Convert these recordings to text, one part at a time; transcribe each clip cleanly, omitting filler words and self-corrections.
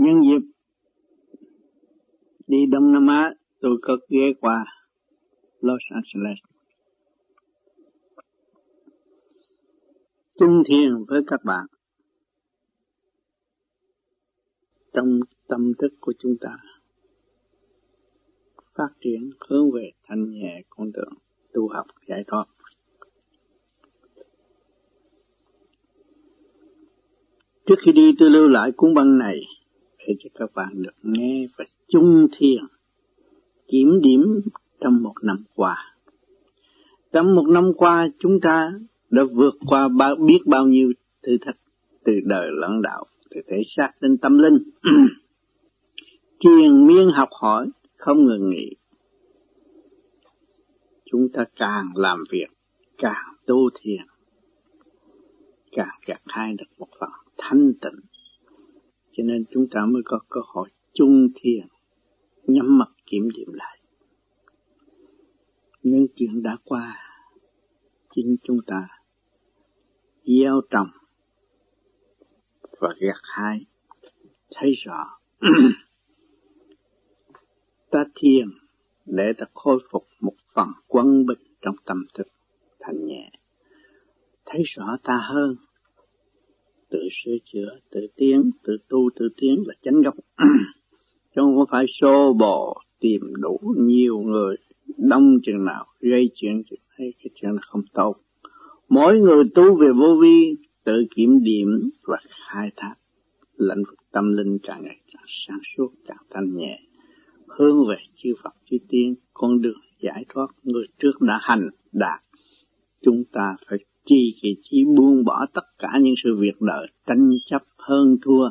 Nhân dịp đi Đông Nam Á, tôi có ghé qua Los Angeles. Chung thiền với các bạn trong tâm thức của chúng ta phát triển hướng về thanh nhẹ con đường tu học giải thoát. Trước khi đi, tôi lưu lại cuốn băng này để cho các bạn được nghe và chung thiền kiểm điểm trong một năm qua. Trong một năm qua, chúng ta đã vượt qua biết bao nhiêu thử thách, từ đời lẫn đạo, từ thể xác đến tâm linh. Triền miên học hỏi không ngừng nghỉ. Chúng ta càng làm việc, càng tu thiền, càng gặt hái được một phần thanh tịnh. Cho nên chúng ta mới có cơ hội chung thiền, nhắm mắt kiểm điểm lại. Những chuyện đã qua, chính chúng ta gieo trồng và gặt hái, thấy rõ. Ta thiền để ta khôi phục một phần quân bình trong tâm thức thanh nhẹ, thấy rõ ta hơn, tự sửa chữa, tự tiến, tự tu, tự tiến là chánh gốc. Chứ không phải xô bồ tìm đủ nhiều người đông chừng nào gây chuyện chừng ấy, cái chuyện là không tốt. Mỗi người tu về vô vi, tự kiểm điểm và khai thác lĩnh vực tâm linh càng ngày càng sáng suốt, càng thanh nhẹ, hướng về chư Phật chư Tiên, con đường giải thoát người trước đã hành đạt. Chúng ta phải trì kỳ chí buông bỏ tất cả những sự việc đời, tranh chấp hơn thua,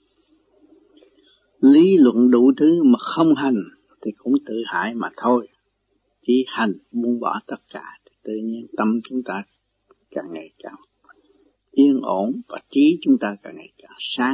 lý luận đủ thứ mà không hành thì cũng tự hại mà thôi. Chỉ hành buông bỏ tất cả thì tự nhiên tâm chúng ta càng ngày càng yên ổn và trí chúng ta càng ngày càng sáng.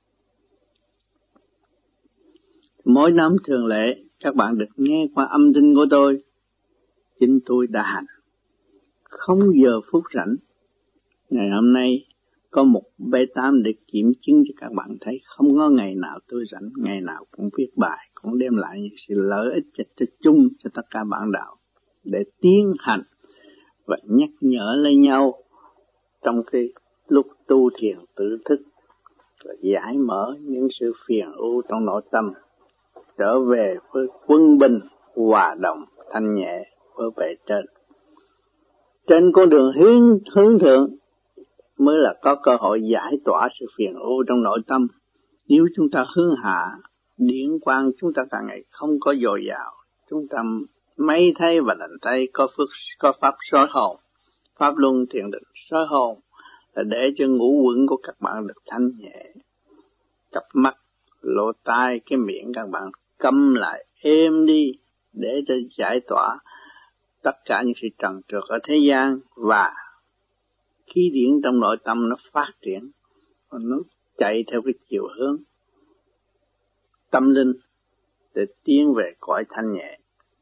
Mỗi năm thường lệ các bạn được nghe qua âm thanh của tôi. Chính tôi đã hành, không giờ phút rảnh. Ngày hôm nay có một B8 để kiểm chứng cho các bạn thấy không có ngày nào tôi rảnh, ngày nào cũng viết bài, cũng đem lại những sự lợi ích cho chung cho tất cả bạn đạo để tiến hành và nhắc nhở lên nhau trong cái lúc tu thiền tự thức và giải mở những sự phiền ưu trong nội tâm, trở về với quân bình, hòa đồng, thanh nhẹ với bề trên. Trên con đường hướng thượng mới là có cơ hội giải tỏa sự phiền ưu trong nội tâm. Nếu chúng ta hướng hạ, điển quang chúng ta càng ngày không có dồi dào, chúng ta mấy thấy và lành thấy có pháp soi hồn, pháp luân thiền định soi hồn là để cho ngũ quẩn của các bạn được thanh nhẹ, cặp mắt, lỗ tai, cái miệng các bạn câm lại êm đi để cho giải tỏa tất cả những sự trần trượt ở thế gian, và khí điển trong nội tâm nó phát triển, nó chạy theo cái chiều hướng tâm linh để tiến về cõi thanh nhẹ.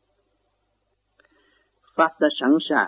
Pháp đã sẵn sàng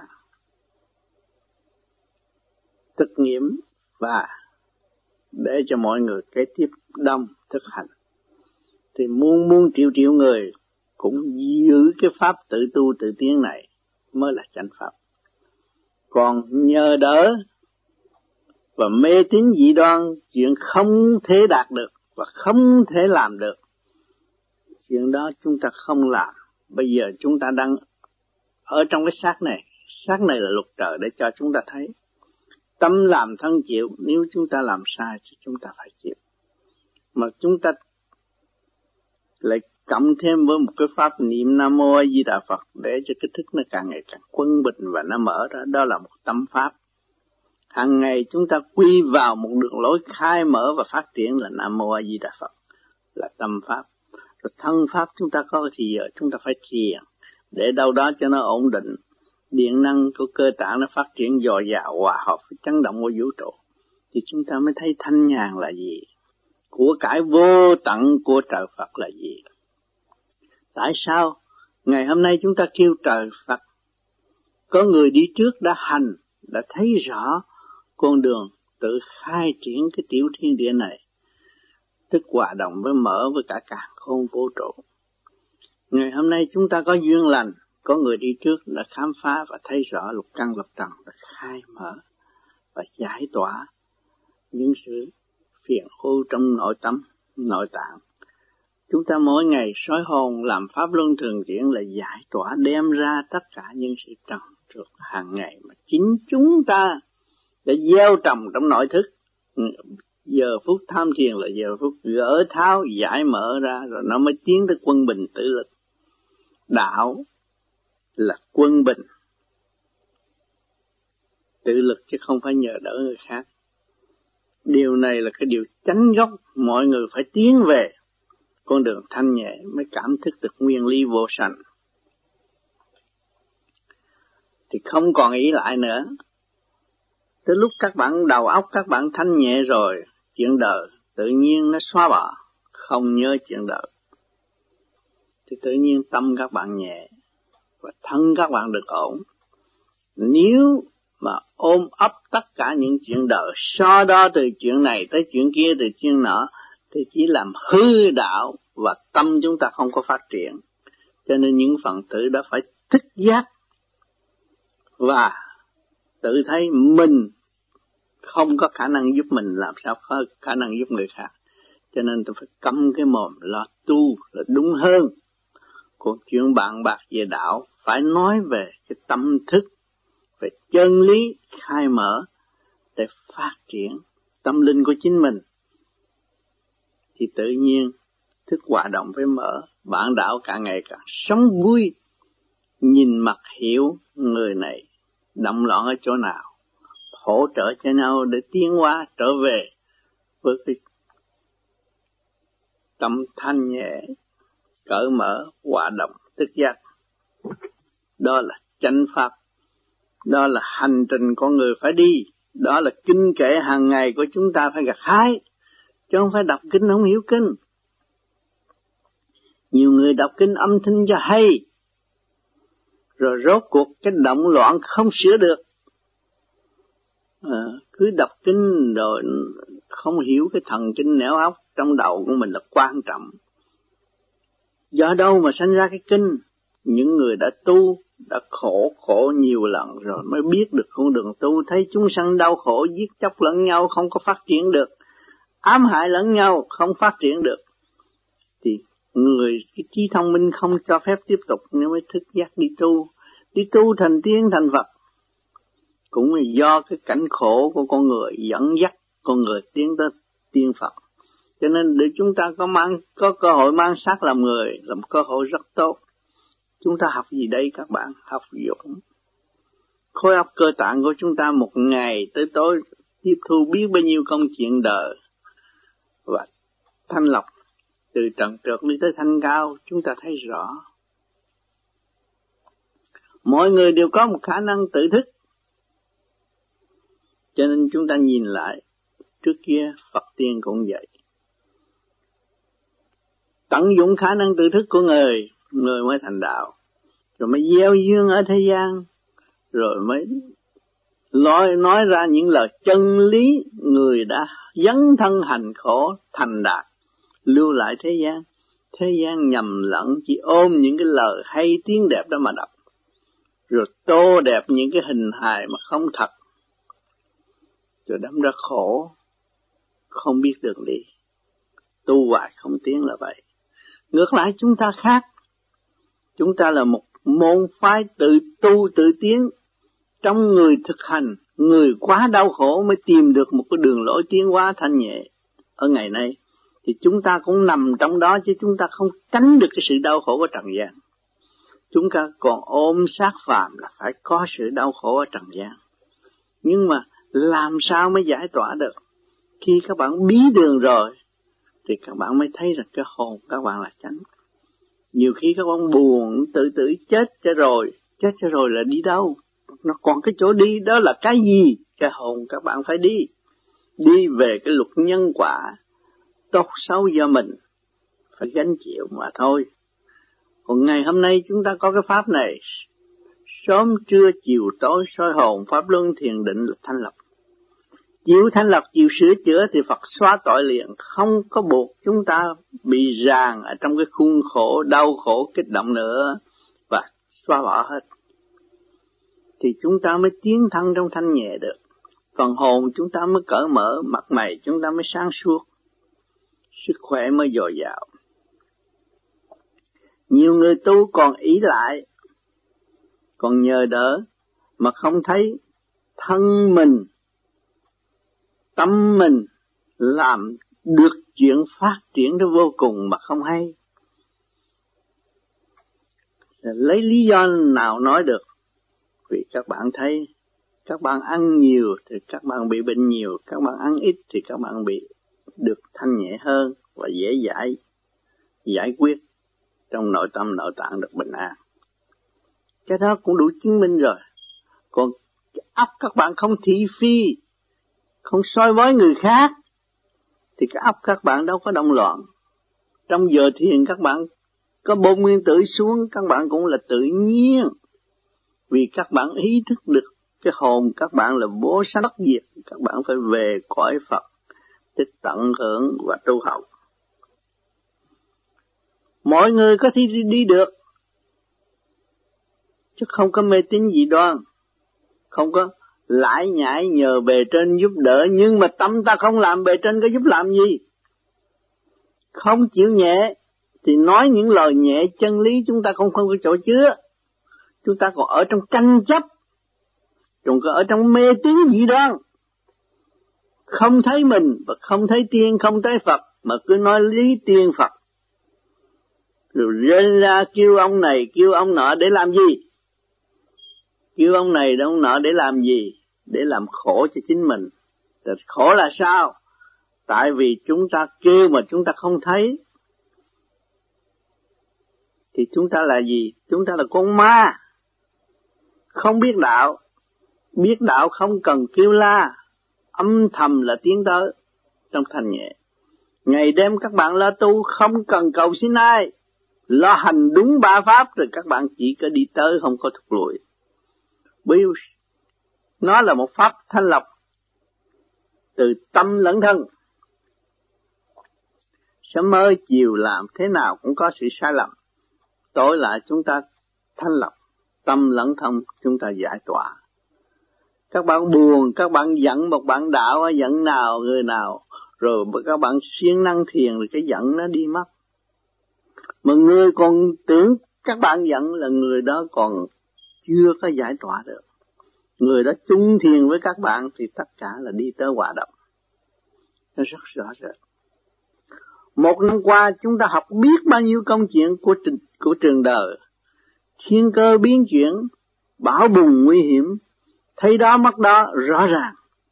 thực nghiệm và để cho mọi người kế tiếp đông thực hành. Thì muôn triệu người cũng giữ cái pháp tự tu tự tiến này mới là chánh pháp. Còn nhờ đỡ và mê tín dị đoan, chuyện không thể đạt được và không thể làm được, chuyện đó chúng ta không làm. Bây giờ chúng ta đang ở trong cái xác này là luật trời để cho chúng ta thấy. Tâm làm thân chịu, nếu chúng ta làm sai thì chúng ta phải chịu. Mà chúng ta lại cộng thêm với một cái pháp niệm Nam Mô A Di Đà Phật để cho cái thức nó càng ngày càng quân bình và nó mở ra, đó là một tâm pháp. Hàng ngày chúng ta quy vào một đường lối khai mở và phát triển là Nam Mô A Di Đà Phật, là tâm pháp. Rồi thân pháp chúng ta có thì giờ chúng ta phải thiền để đâu đó cho nó ổn định, điện năng của cơ tạng nó phát triển dồi dào, hòa hợp với chấn động của vũ trụ, thì chúng ta mới thấy thanh nhàn là gì, của cải vô tận của trời Phật là gì. Tại sao ngày hôm nay chúng ta kêu trời Phật? Có người đi trước đã hành, đã thấy rõ con đường tự khai triển cái tiểu thiên địa này, tức hòa đồng với mở với cả càn khôn vũ trụ. Ngày hôm nay chúng ta có duyên lành, có người đi trước đã khám phá và thấy rõ lục căn lục trần, và khai mở và giải tỏa những sự phiền khu trong nội tâm, nội tạng. Chúng ta mỗi ngày soi hồn làm pháp luân thường chuyển là giải tỏa, đem ra tất cả những sự trần trượt hàng ngày mà chính chúng ta đã gieo trồng trong nội thức. Giờ phút tham thiền là giờ phút gỡ tháo giải mở ra, rồi nó mới tiến tới quân bình tự lực. Đạo là quân bình tự lực chứ không phải nhờ đỡ người khác. Điều này là cái điều chánh gốc, mọi người phải tiến về con đường thanh nhẹ mới cảm thức được nguyên lý vô sanh. Thì không còn ý lại nữa. Tới lúc các bạn đầu óc các bạn thanh nhẹ rồi, chuyện đời tự nhiên nó xóa bỏ, không nhớ chuyện đời. Thì tự nhiên tâm các bạn nhẹ và thân các bạn được ổn. Nếu mà ôm ấp tất cả những chuyện đời, so đo từ chuyện này tới chuyện kia, từ chuyện nọ, thì chỉ làm hư đạo và tâm chúng ta không có phát triển. Cho nên những phần tử đó phải thức giác và tự thấy mình không có khả năng giúp mình, làm sao có khả năng giúp người khác. Cho nên tôi phải câm cái mồm lo tu là đúng hơn. Còn chuyện bàn bạc về đạo phải nói về cái tâm thức, về chân lý khai mở để phát triển tâm linh của chính mình. Thì tự nhiên thức hòa đồng với mở, bạn đạo càng ngày càng sống vui, nhìn mặt hiểu người này động loạn ở chỗ nào, hỗ trợ cho nhau để tiến hóa trở về với cái tâm thanh nhẹ, cởi mở, hòa đồng, thức giác. Đó là chánh pháp, đó là hành trình con người phải đi, đó là kinh kệ hàng ngày của chúng ta phải gặt hái, chứ không phải đọc kinh không hiểu kinh. Nhiều người đọc kinh âm thanh cho hay, rồi rốt cuộc cái động loạn không sửa được. Cứ đọc kinh rồi không hiểu cái thần kinh não óc trong đầu của mình là quan trọng. Do đâu mà sanh ra cái kinh? Những người đã tu, đã khổ nhiều lần rồi mới biết được con đường tu, thấy chúng sanh đau khổ, giết chóc lẫn nhau không có phát triển được, ám hại lẫn nhau không phát triển được. Thì người cái trí thông minh không cho phép tiếp tục, nếu mới thức giác đi tu thành tiên thành Phật. Cũng là do cái cảnh khổ của con người dẫn dắt con người tiến tới tiên Phật. Cho nên để chúng ta có cơ hội mang xác làm người là một cơ hội rất tốt. Chúng ta học gì đây các bạn? Học dụng. Khối óc cơ tạng của chúng ta một ngày tới tối tiếp thu biết bao nhiêu công chuyện đời và thanh lọc từ trần trượt đi tới thanh cao, chúng ta thấy rõ. Mọi người đều có một khả năng tự thức. Cho nên chúng ta nhìn lại, trước kia Phật tiên cũng vậy. Tận dụng khả năng tự thức của người mới thành đạo. Rồi mới gieo duyên ở thế gian, rồi mới nói ra những lời chân lý, người đã dấn thân hành khổ thành đạt, lưu lại thế gian. Thế gian nhầm lẫn chỉ ôm những cái lời hay tiếng đẹp đó mà đọc, rồi tô đẹp những cái hình hài mà không thật, rồi đâm ra khổ, không biết đường đi, tu hoài không tiến là vậy. Ngược lại chúng ta khác, chúng ta là một môn phái tự tu tự tiến. Trong người thực hành, người quá đau khổ mới tìm được một cái đường lối tiến hóa thanh nhẹ ở ngày nay. Thì chúng ta cũng nằm trong đó, chứ chúng ta không tránh được cái sự đau khổ của trần gian. Chúng ta còn ôm xác phàm là phải có sự đau khổ ở trần gian. Nhưng mà làm sao mới giải tỏa được? Khi các bạn bí đường rồi thì các bạn mới thấy rằng cái hồn các bạn là chánh. Nhiều khi các bạn buồn tự tử chết cho rồi là đi đâu? Nó còn cái chỗ đi đó là cái gì? Cái hồn các bạn phải đi về cái luật nhân quả tốt xấu do mình phải gánh chịu mà thôi. Còn ngày hôm nay chúng ta có cái pháp này, sớm trưa chiều tối soi hồn pháp luân thiền định là thanh lập. Chịu thanh lọc, chịu sửa chữa thì Phật xóa tội liền, không có buộc chúng ta bị ràng ở trong cái khuôn khổ, đau khổ, kích động nữa, và xóa bỏ hết. Thì chúng ta mới tiến thân trong thanh nhẹ được. Còn hồn chúng ta mới cởi mở, mặt mày chúng ta mới sáng suốt, sức khỏe mới dồi dào. Nhiều người tu còn ý lại, còn nhờ đỡ, mà không thấy thân mình, tâm mình làm được chuyện phát triển nó vô cùng mà không hay. Lấy lý do nào nói được? Vì các bạn thấy, các bạn ăn nhiều thì các bạn bị bệnh nhiều, các bạn ăn ít thì các bạn bị được thanh nhẹ hơn và dễ giải quyết trong nội tâm nội tạng được bình an. Cái đó cũng đủ chứng minh rồi. Còn óc các bạn không thị phi, không soi mói người khác, thì cái óc các bạn đâu có động loạn. Trong giờ thiền các bạn có bom nguyên tử xuống, các bạn cũng là tự nhiên. Vì các bạn ý thức được cái hồn các bạn là vô sanh bất diệt, các bạn phải về cõi Phật để tận hưởng và tu học. Mọi người có thể đi được, chứ không có mê tín dị đoan, không có lải nhải nhờ bề trên giúp đỡ, nhưng mà tâm ta không làm, bề trên có giúp làm gì? Không chịu nhẹ thì nói những lời nhẹ, chân lý chúng ta không có chỗ chứa. Chúng ta còn ở trong tranh chấp, còn ở trong mê tín dị đoan, không thấy mình và không thấy tiên, không thấy Phật, mà cứ nói lý tiên Phật, rồi rên ra kêu ông này kêu ông nọ để làm gì? Kêu ông này ông nọ để làm gì? Để làm khổ cho chính mình. Khổ là sao? Tại vì chúng ta kêu mà chúng ta không thấy, thì chúng ta là gì? Chúng ta là con ma, không biết đạo. Biết đạo không cần kêu la, âm thầm là tiến tới trong thanh nhẹ. Ngày đêm các bạn lo tu, không cần cầu xin ai, lo hành đúng ba pháp rồi các bạn chỉ có đi tới, không có thụt lùi. Bởi nó là một pháp thanh lọc từ tâm lẫn thân. Sớm mới chiều làm thế nào cũng có sự sai lầm, tối lại chúng ta thanh lọc tâm lẫn thân, chúng ta giải tỏa. Các bạn buồn, các bạn giận một bạn đạo, giận nào người nào, rồi các bạn siêng năng thiền rồi cái giận nó đi mất. Mà người còn tưởng các bạn giận là người đó còn chưa có giải tỏa được. Người đó chung thiền với các bạn thì tất cả là đi tới hòa đồng. Nó rất rõ rệt. Một năm qua chúng ta học biết bao nhiêu công chuyện của trường đời. Thiên cơ biến chuyển, bão bùng nguy hiểm, thấy đó mất đó rõ ràng.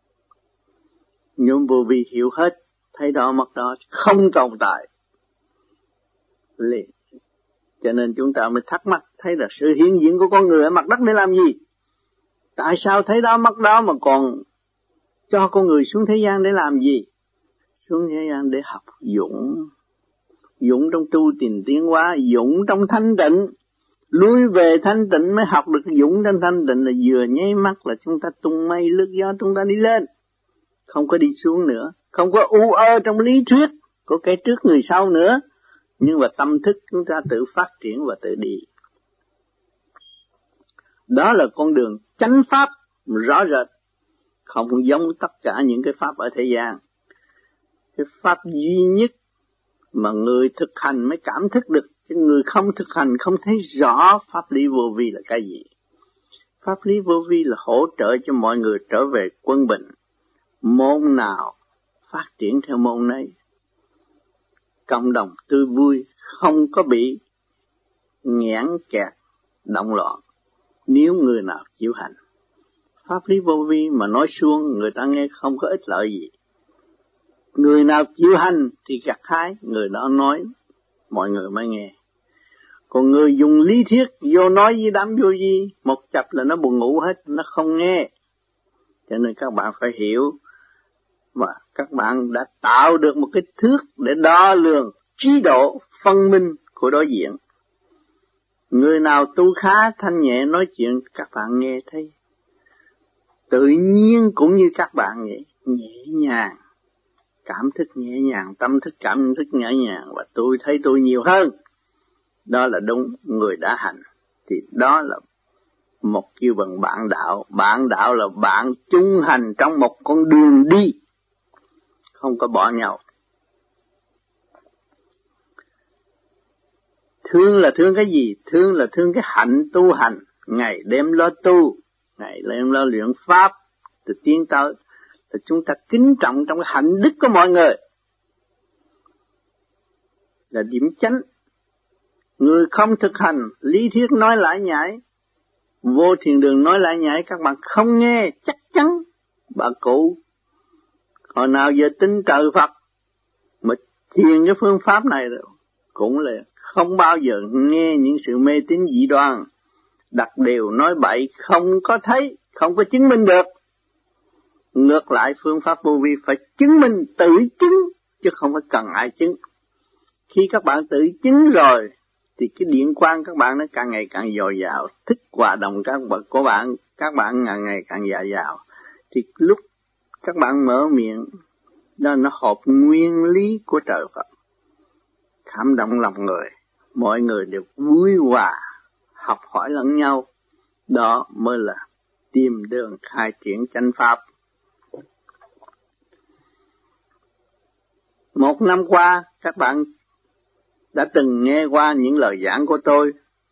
Nhưng vô vi hiểu hết, thấy đó mất đó không tồn tại liền. Cho nên chúng ta mới thắc mắc, thấy là sự hiện diện của con người ở mặt đất để làm gì? Tại sao thấy đó mất đó mà còn cho con người xuống thế gian để làm gì? Xuống thế gian để học dũng trong tu tìm tiến hóa, dũng trong thanh tịnh. Lui về thanh tịnh mới học được dũng trong thanh tịnh, là vừa nháy mắt là chúng ta tung mây lướt gió, chúng ta đi lên, không có đi xuống nữa, không có u ơ trong lý thuyết của cái trước người sau nữa, nhưng mà tâm thức chúng ta tự phát triển và tự đi. Đó là con đường chánh pháp rõ rệt, không giống tất cả những cái pháp ở thế gian. Cái pháp duy nhất mà người thực hành mới cảm thức được, chứ người không thực hành không thấy rõ pháp lý vô vi là cái gì. Pháp lý vô vi là hỗ trợ cho mọi người trở về quân bình. Môn nào phát triển theo môn này, cộng đồng tươi vui, không có bị nghẽn kẹt, động loạn, nếu người nào chịu hành. Pháp lý vô vi mà nói suông, người ta nghe không có ích lợi gì. Người nào chịu hành thì gặt hái, người đó nói, mọi người mới nghe. Còn người dùng lý thuyết vô nói với đám vô vi, một chập là nó buồn ngủ hết, nó không nghe. Cho nên các bạn phải hiểu, và các bạn đã tạo được một cái thước để đo lường trí độ phân minh của đối diện. Người nào tu khá thanh nhẹ nói chuyện, các bạn nghe thấy tự nhiên cũng như các bạn vậy. nhẹ nhàng, cảm thức nhẹ nhàng, tâm thức cảm thức nhẹ nhàng, và tôi thấy tôi nhiều hơn. Đó là đúng, người đã hành thì đó là một kêu bằng bạn đạo. Bạn đạo là bạn chung hành trong một con đường đi, không có bỏ nhau. Thương là thương cái gì? Thương là thương cái hạnh tu hành, ngày đêm lo tu, ngày đêm lo luyện pháp, từ tiến tới. Thì chúng ta kính trọng trong cái hạnh đức của mọi người, là điểm chánh. Người không thực hành, lý thuyết nói lại nhảy, vô thiền đường nói lại nhảy, các bạn không nghe, chắc chắn bà cụ hồi nào giờ tin trời Phật mà thiền cái phương pháp này rồi cũng là không bao giờ nghe những sự mê tín dị đoan, đặt điều nói bậy, không có thấy, không có chứng minh được. Ngược lại phương pháp vô vi phải chứng minh, tự chứng, chứ không phải cần ai chứng. Khi các bạn tự chứng rồi thì cái điện quang các bạn nó càng ngày càng dồi dào, thức hòa đồng các bạn càng ngày càng dồi dào. Thì lúc các bạn mở miệng, đó nó hợp nguyên lý của trời Phật, cảm động lòng người, mọi người đều vui hòa, học hỏi lẫn nhau. Đó mới là tìm đường khai triển chánh pháp. Một năm qua, các bạn đã từng nghe qua những lời giảng của tôi,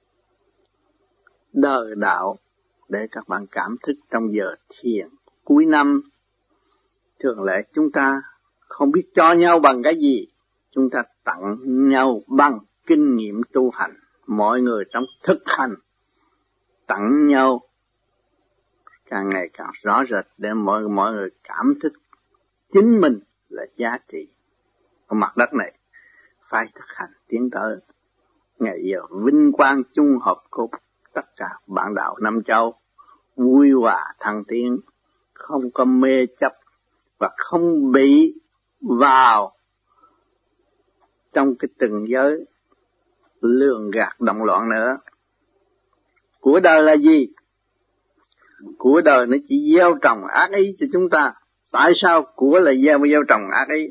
đời đạo, để các bạn cảm thức trong giờ thiền cuối năm. Thường lệ chúng ta không biết cho nhau bằng cái gì, chúng ta tặng nhau bằng kinh nghiệm tu hành. Mọi người trong thực hành tặng nhau càng ngày càng rõ rệt để mọi người cảm thức chính mình là giá trị của mặt đất này. Phải thực hành tiến tới ngày giờ vinh quang chung hợp của tất cả bạn đạo Nam Châu, vui hòa thăng tiến, không có mê chấp và không bị vào trong cái từng giới lường gạt động loạn nữa. Của đời là gì? Của đời nó chỉ gieo trồng ác ý cho chúng ta. Tại sao của là gieo trồng ác ý?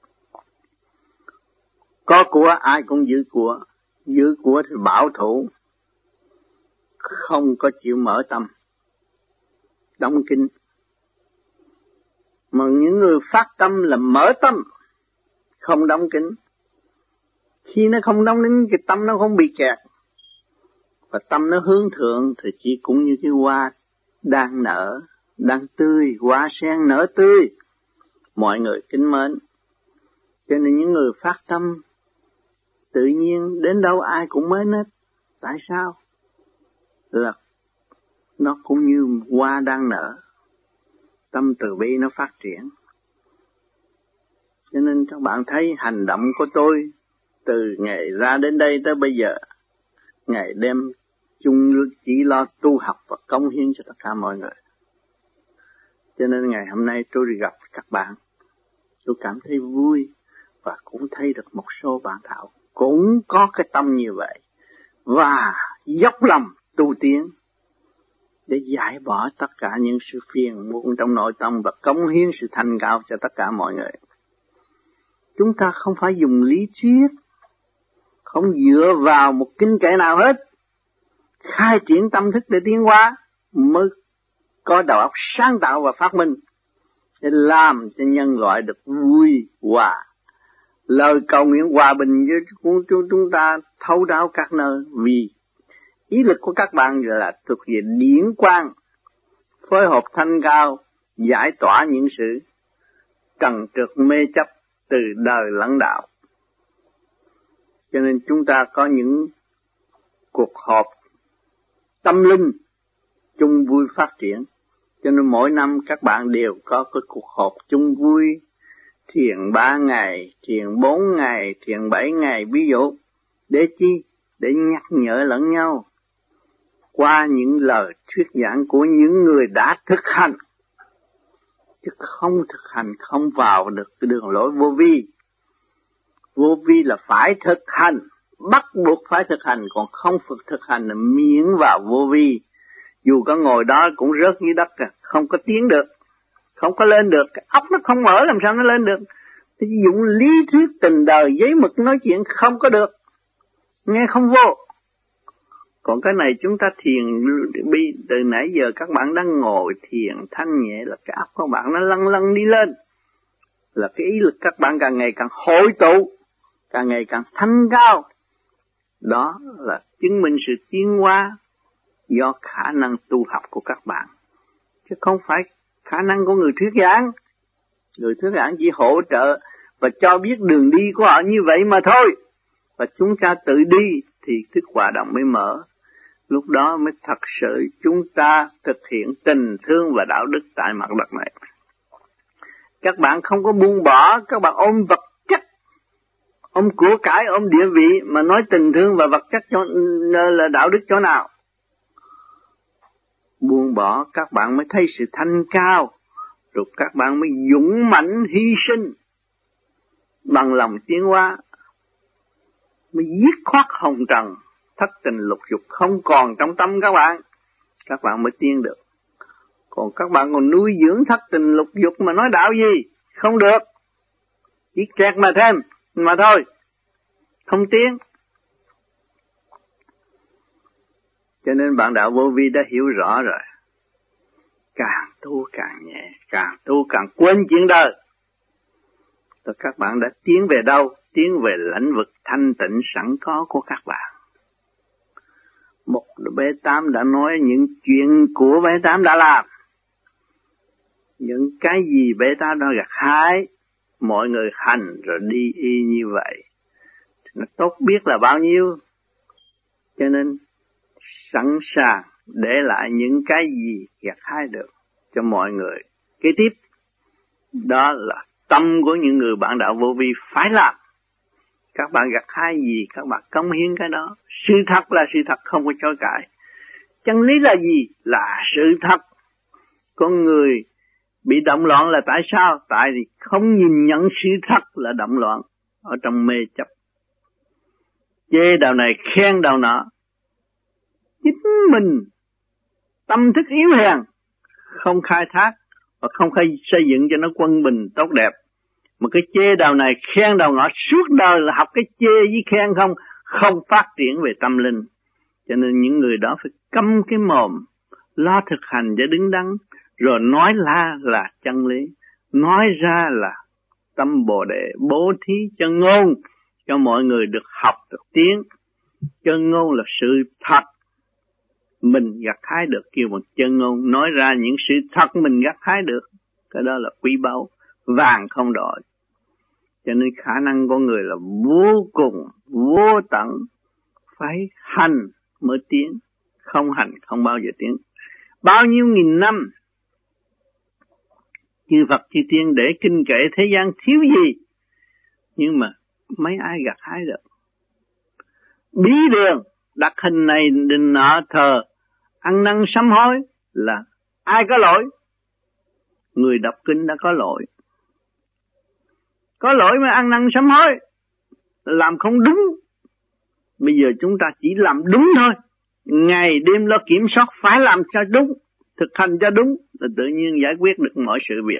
Có của ai cũng giữ của thì bảo thủ, không có chịu mở tâm, đóng kín. Mà những người phát tâm là mở tâm, không đóng kín. Khi nó không đóng kín, cái tâm nó không bị kẹt. Và tâm nó hướng thượng thì chỉ cũng như cái hoa đang nở, đang tươi, hoa sen nở tươi. Mọi người kính mến. Cho nên những người phát tâm tự nhiên đến đâu ai cũng mến hết. Tại sao? Là nó cũng như hoa đang nở, tâm từ bi nó phát triển. Cho nên các bạn thấy hành động của tôi từ ngày ra đến đây tới bây giờ, ngày đêm chung chỉ lo tu học và cống hiến cho tất cả mọi người. Cho nên ngày hôm nay tôi đi gặp các bạn, tôi cảm thấy vui và cũng thấy được một số bạn đạo cũng có cái tâm như vậy và dốc lòng tu tiến để giải bỏ tất cả những sự phiền muộn trong nội tâm và cống hiến sự thành cao cho tất cả mọi người. Chúng ta không phải dùng lý thuyết, không dựa vào một kinh kệ nào hết, khai triển tâm thức để tiến hóa mới có đầu óc sáng tạo và phát minh để làm cho nhân loại được vui hòa. Lời cầu nguyện hòa bình với chúng ta thấu đáo các nơi, vì ý lực của các bạn là thuộc về điển quang, phối hợp thanh cao, giải tỏa những sự trần trược mê chấp từ đời lẫn đạo. Cho nên chúng ta có những cuộc họp tâm linh chung vui phát triển. Cho nên mỗi năm các bạn đều có cái cuộc họp chung vui, thiền 3 ngày, thiền 4 ngày, thiền 7 ngày, ví dụ. Để chi? Để nhắc nhở lẫn nhau qua những lời thuyết giảng của những người đã thực hành. Chứ không thực hành không vào được cái đường lối vô vi. Vô vi là phải thực hành, bắt buộc phải thực hành, còn không thực hành là miễn vào vô vi. Dù có ngồi đó cũng rớt dưới đất, không có tiến được. không có lên được, cái óc nó không mở làm sao nó lên được. Ví dụ lý thuyết tình đời giấy mực nói chuyện không có được, nghe không vô. Còn cái này chúng ta thiền từ nãy giờ các bạn đang ngồi thiền thanh nhẹ là cái óc các bạn nó lăn lăn đi lên, là cái ý lực các bạn càng ngày càng hội tụ, càng ngày càng thanh cao. Đó là chứng minh sự tiến hóa do khả năng tu học của các bạn, chứ không phải khả năng của người thuyết giảng. Người thuyết giảng chỉ hỗ trợ và cho biết đường đi của họ như vậy mà thôi. Và chúng ta tự đi thì thức hòa đồng mới mở. Lúc đó mới thật sự chúng ta thực hiện tình thương và đạo đức tại mặt đất này. Các bạn không có buông bỏ, các bạn ôm vật chất, ôm của cải, ôm địa vị mà nói tình thương và vật chất cho là đạo đức chỗ nào? Buông bỏ các bạn mới thấy sự thanh cao, rồi các bạn mới dũng mãnh hy sinh bằng lòng tiến hóa, mới dứt khoát hồng trần, thất tình lục dục không còn trong tâm các bạn mới tiến được. Còn các bạn còn nuôi dưỡng thất tình lục dục mà nói đạo gì? Không được. Chỉ kẹt mà thêm mà thôi, không tiến. Cho nên bạn đạo vô vi đã hiểu rõ rồi. Càng tu càng nhẹ, càng tu càng quên chuyện đời. Rồi các bạn đã tiến về đâu? Tiến về lãnh vực thanh tịnh sẵn có của các bạn. Một bé Tám đã nói những chuyện của bé Tám đã làm. Những cái gì bé Tám đã gặt hái, mọi người hành rồi đi y như vậy. Nó tốt biết là bao nhiêu. Cho nên sẵn sàng để lại những cái gì gặt hái được cho mọi người kế tiếp. Đó là tâm của những người bạn đạo vô vi phải làm. Các bạn gặt hái gì, các bạn cống hiến cái đó. Sự thật là sự thật, không có chối cãi. Chân lý là gì? Là sự thật. Con người bị động loạn là tại sao? Tại vì không nhìn nhận sự thật là động loạn ở trong mê chấp. Chê đạo này, khen đạo nọ. Chính mình tâm thức yếu hèn, không khai thác và không xây dựng cho nó quân bình tốt đẹp. Mà cái chê đạo này, khen đạo nọ, suốt đời là học cái chê với khen không phát triển về tâm linh. Cho nên những người đó phải câm cái mồm, lo thực hành cho đứng đắn, rồi nói là chân lý, nói ra là tâm Bồ Đề, bố thí cho ngôn, cho mọi người được học, được tiến. Chân ngôn là sự thật, mình gặt hái được, kêu bằng chân ngôn, nói ra những sự thật mình gặt hái được, cái đó là quý báu, vàng không đổi. Cho nên khả năng của người là vô cùng, vô tận, phải hành mới tiến, không hành không bao giờ tiến. Bao nhiêu nghìn năm, chư Phật chư Tiên để kinh kệ thế gian thiếu gì, nhưng mà mấy ai gặt hái được. Bí đường, đặt hình này đình nọ thờ, ăn năn sám hối là ai có lỗi? Người đọc kinh đã có lỗi. Có lỗi mà ăn năn sám hối, làm không đúng. Bây giờ chúng ta chỉ làm đúng thôi. Ngày đêm lo kiểm soát phải làm cho đúng, thực hành cho đúng, là tự nhiên giải quyết được mọi sự việc.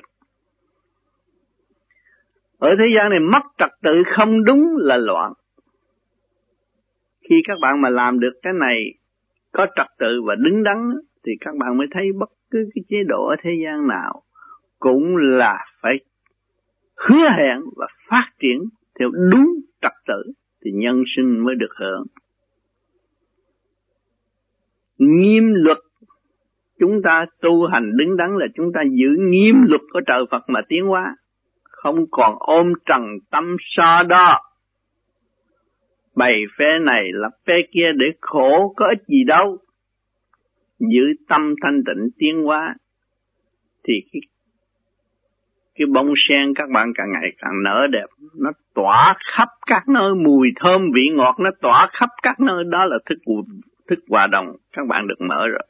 Ở thế gian này mất trật tự không đúng là loạn. Khi các bạn mà làm được cái này có trật tự và đứng đắn thì các bạn mới thấy bất cứ cái chế độ ở thế gian nào cũng là phải hứa hẹn và phát triển theo đúng trật tự thì nhân sinh mới được hưởng. Nghiêm luật, chúng ta tu hành đứng đắn là chúng ta giữ nghiêm luật của trời Phật mà tiến hóa, không còn ôm trần tâm so đo, bày phe này lập phe kia để khổ có ích gì đâu. Giữ tâm thanh tịnh tiến hóa thì cái bông sen các bạn càng ngày càng nở đẹp, nó tỏa khắp các nơi, mùi thơm vị ngọt nó tỏa khắp các nơi. Đó là thức hòa đồng, các bạn được mở rồi.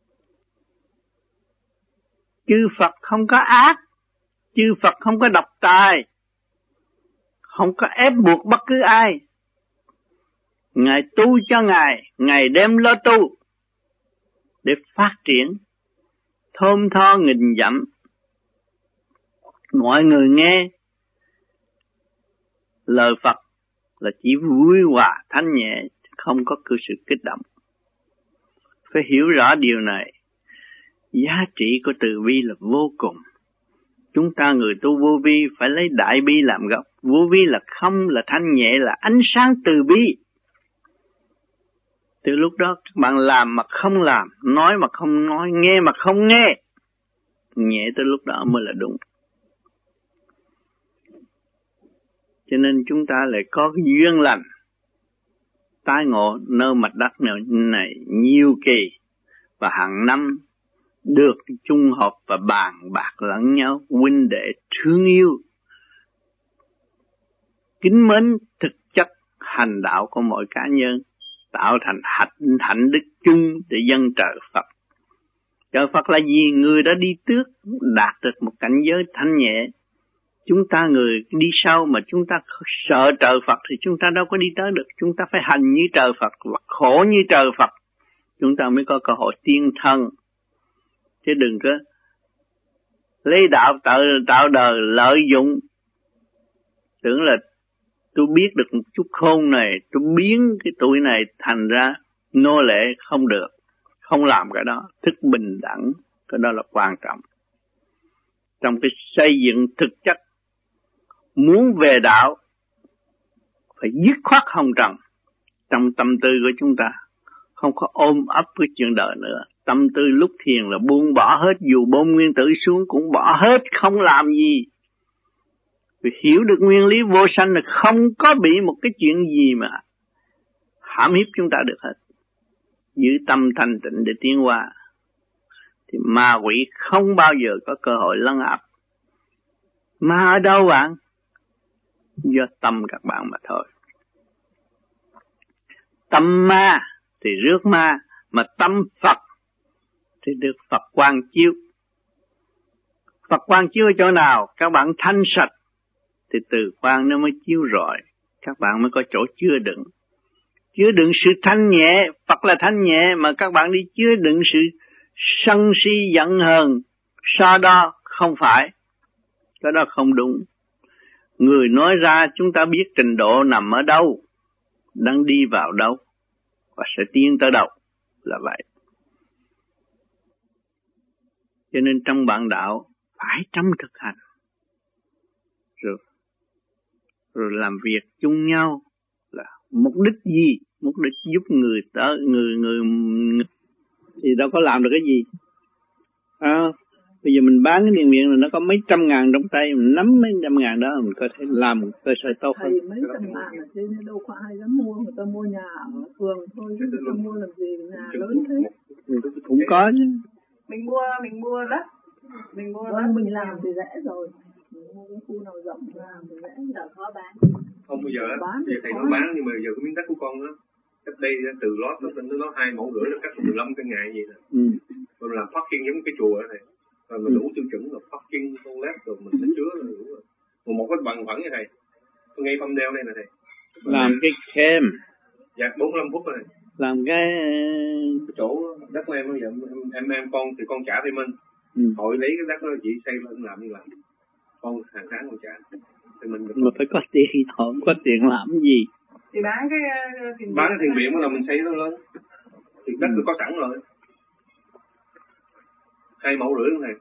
Chư Phật không có ác, chư Phật không có độc tài, không có ép buộc bất cứ ai. Ngài tu cho Ngài đem lo tu để phát triển thơm tho nghìn dặm, Mọi người nghe lời Phật là chỉ vui hòa thanh nhẹ, không có cứ sự kích động. Phải hiểu rõ điều này. Giá trị của từ bi là vô cùng. Chúng ta người tu vô vi phải lấy đại bi làm gốc. Vô vi là không, là thanh nhẹ, là ánh sáng từ bi. Từ lúc đó các bạn làm mà không làm, nói mà không nói, nghe mà không nghe. Nhẹ tới lúc đó mới là đúng. Cho nên chúng ta lại có cái duyên lành tái ngộ nơi mặt đất này nhiều kỳ, và hàng năm được chung họp và bàn bạc lẫn nhau, huynh đệ thương yêu, kính mến thực chất hành đạo của mỗi cá nhân, tạo thành hạnh đức chung để dâng trời Phật. Trời Phật là gì? Người đã đi trước đạt được một cảnh giới thanh nhẹ. Chúng ta người đi sau mà chúng ta sợ trời Phật thì chúng ta đâu có đi tới được. Chúng ta phải hành như trời Phật và khổ như trời Phật, chúng ta mới có cơ hội tiên thân. Chứ đừng có lấy đạo tạo đời lợi dụng, tưởng là tôi biết được một chút khôn này, tôi biến cái tuổi này thành ra nô lệ. Không được, không làm cái đó. Thức bình đẳng, cái đó là quan trọng. Trong cái xây dựng thực chất, muốn về đạo phải dứt khoát hồng trần trong tâm tư của chúng ta, không có ôm ấp cái chuyện đời nữa. Tâm tư lúc thiền là buông bỏ hết, dù bom nguyên tử xuống cũng bỏ hết, không làm gì. Vì hiểu được nguyên lý vô sanh là không có bị một cái chuyện gì mà hãm hiếp chúng ta được hết. Giữ tâm thanh tịnh để tiến hóa thì ma quỷ không bao giờ có cơ hội lấn áp. Ma ở đâu bạn? Do tâm các bạn mà thôi. Tâm ma thì rước ma, mà tâm Phật thì được Phật quang chiếu. Phật quang chiếu ở chỗ nào? Các bạn thanh sạch thì từ quang nó mới chiếu rọi, các bạn mới có chỗ chứa đựng. Chứa đựng sự thanh nhẹ, Phật là thanh nhẹ, mà các bạn đi chứa đựng sự sân si giận hờn, so đo, không phải. Cái đó không đúng. Người nói ra chúng ta biết trình độ nằm ở đâu, đang đi vào đâu, và sẽ tiến tới đâu, là vậy. Cho nên trong bạn đạo phải trong thực hành, rồi làm việc chung nhau là mục đích gì? Mục đích giúp người thì đâu có làm được cái gì. Bây giờ mình bán cái thiền viện là nó có mấy trăm ngàn trong tay, mình nắm mấy trăm ngàn đó mình có thể làm một cơ sở tốt hơn. Mấy trăm ngàn ở trên đâu có ai dám mua, người ta mua nhà ở phường thôi chứ người ta mua làm gì nhà lớn thế. Cũng có chứ. Mình mua đất, mình làm thì dễ rồi. Mình mua cái khu nào rộng làm thì dễ, giờ khó bán. Không bây giờ bây giờ thầy nói bán, nhưng mà giờ cái miếng đất của con đó, cách đây từ lót nó 2,5 mẫu, nó cách 15 căn nhà gì nè. Rồi làm parking giống cái chùa này, rồi mình đủ tiêu chuẩn là parking, toilet, rồi mình sẽ chứa là đủ rồi. Một cái bằng phẳng như này, ngay Phâm Đeo đây nè thầy. Làm cái kem. Dạ 45 phút rồi này. Làm cái chỗ đất của em bây giờ em con thì con trả thêm mình. Hội lấy cái đất đó chị xây lên làm như làm. Con hàng tháng con trả. Thì mình mà phải có tiền, không có tiền làm gì. Thì bán cái thiền viện là mình xây nó lên. Thì đất tôi có sẵn rồi. 2,5 mẫu này.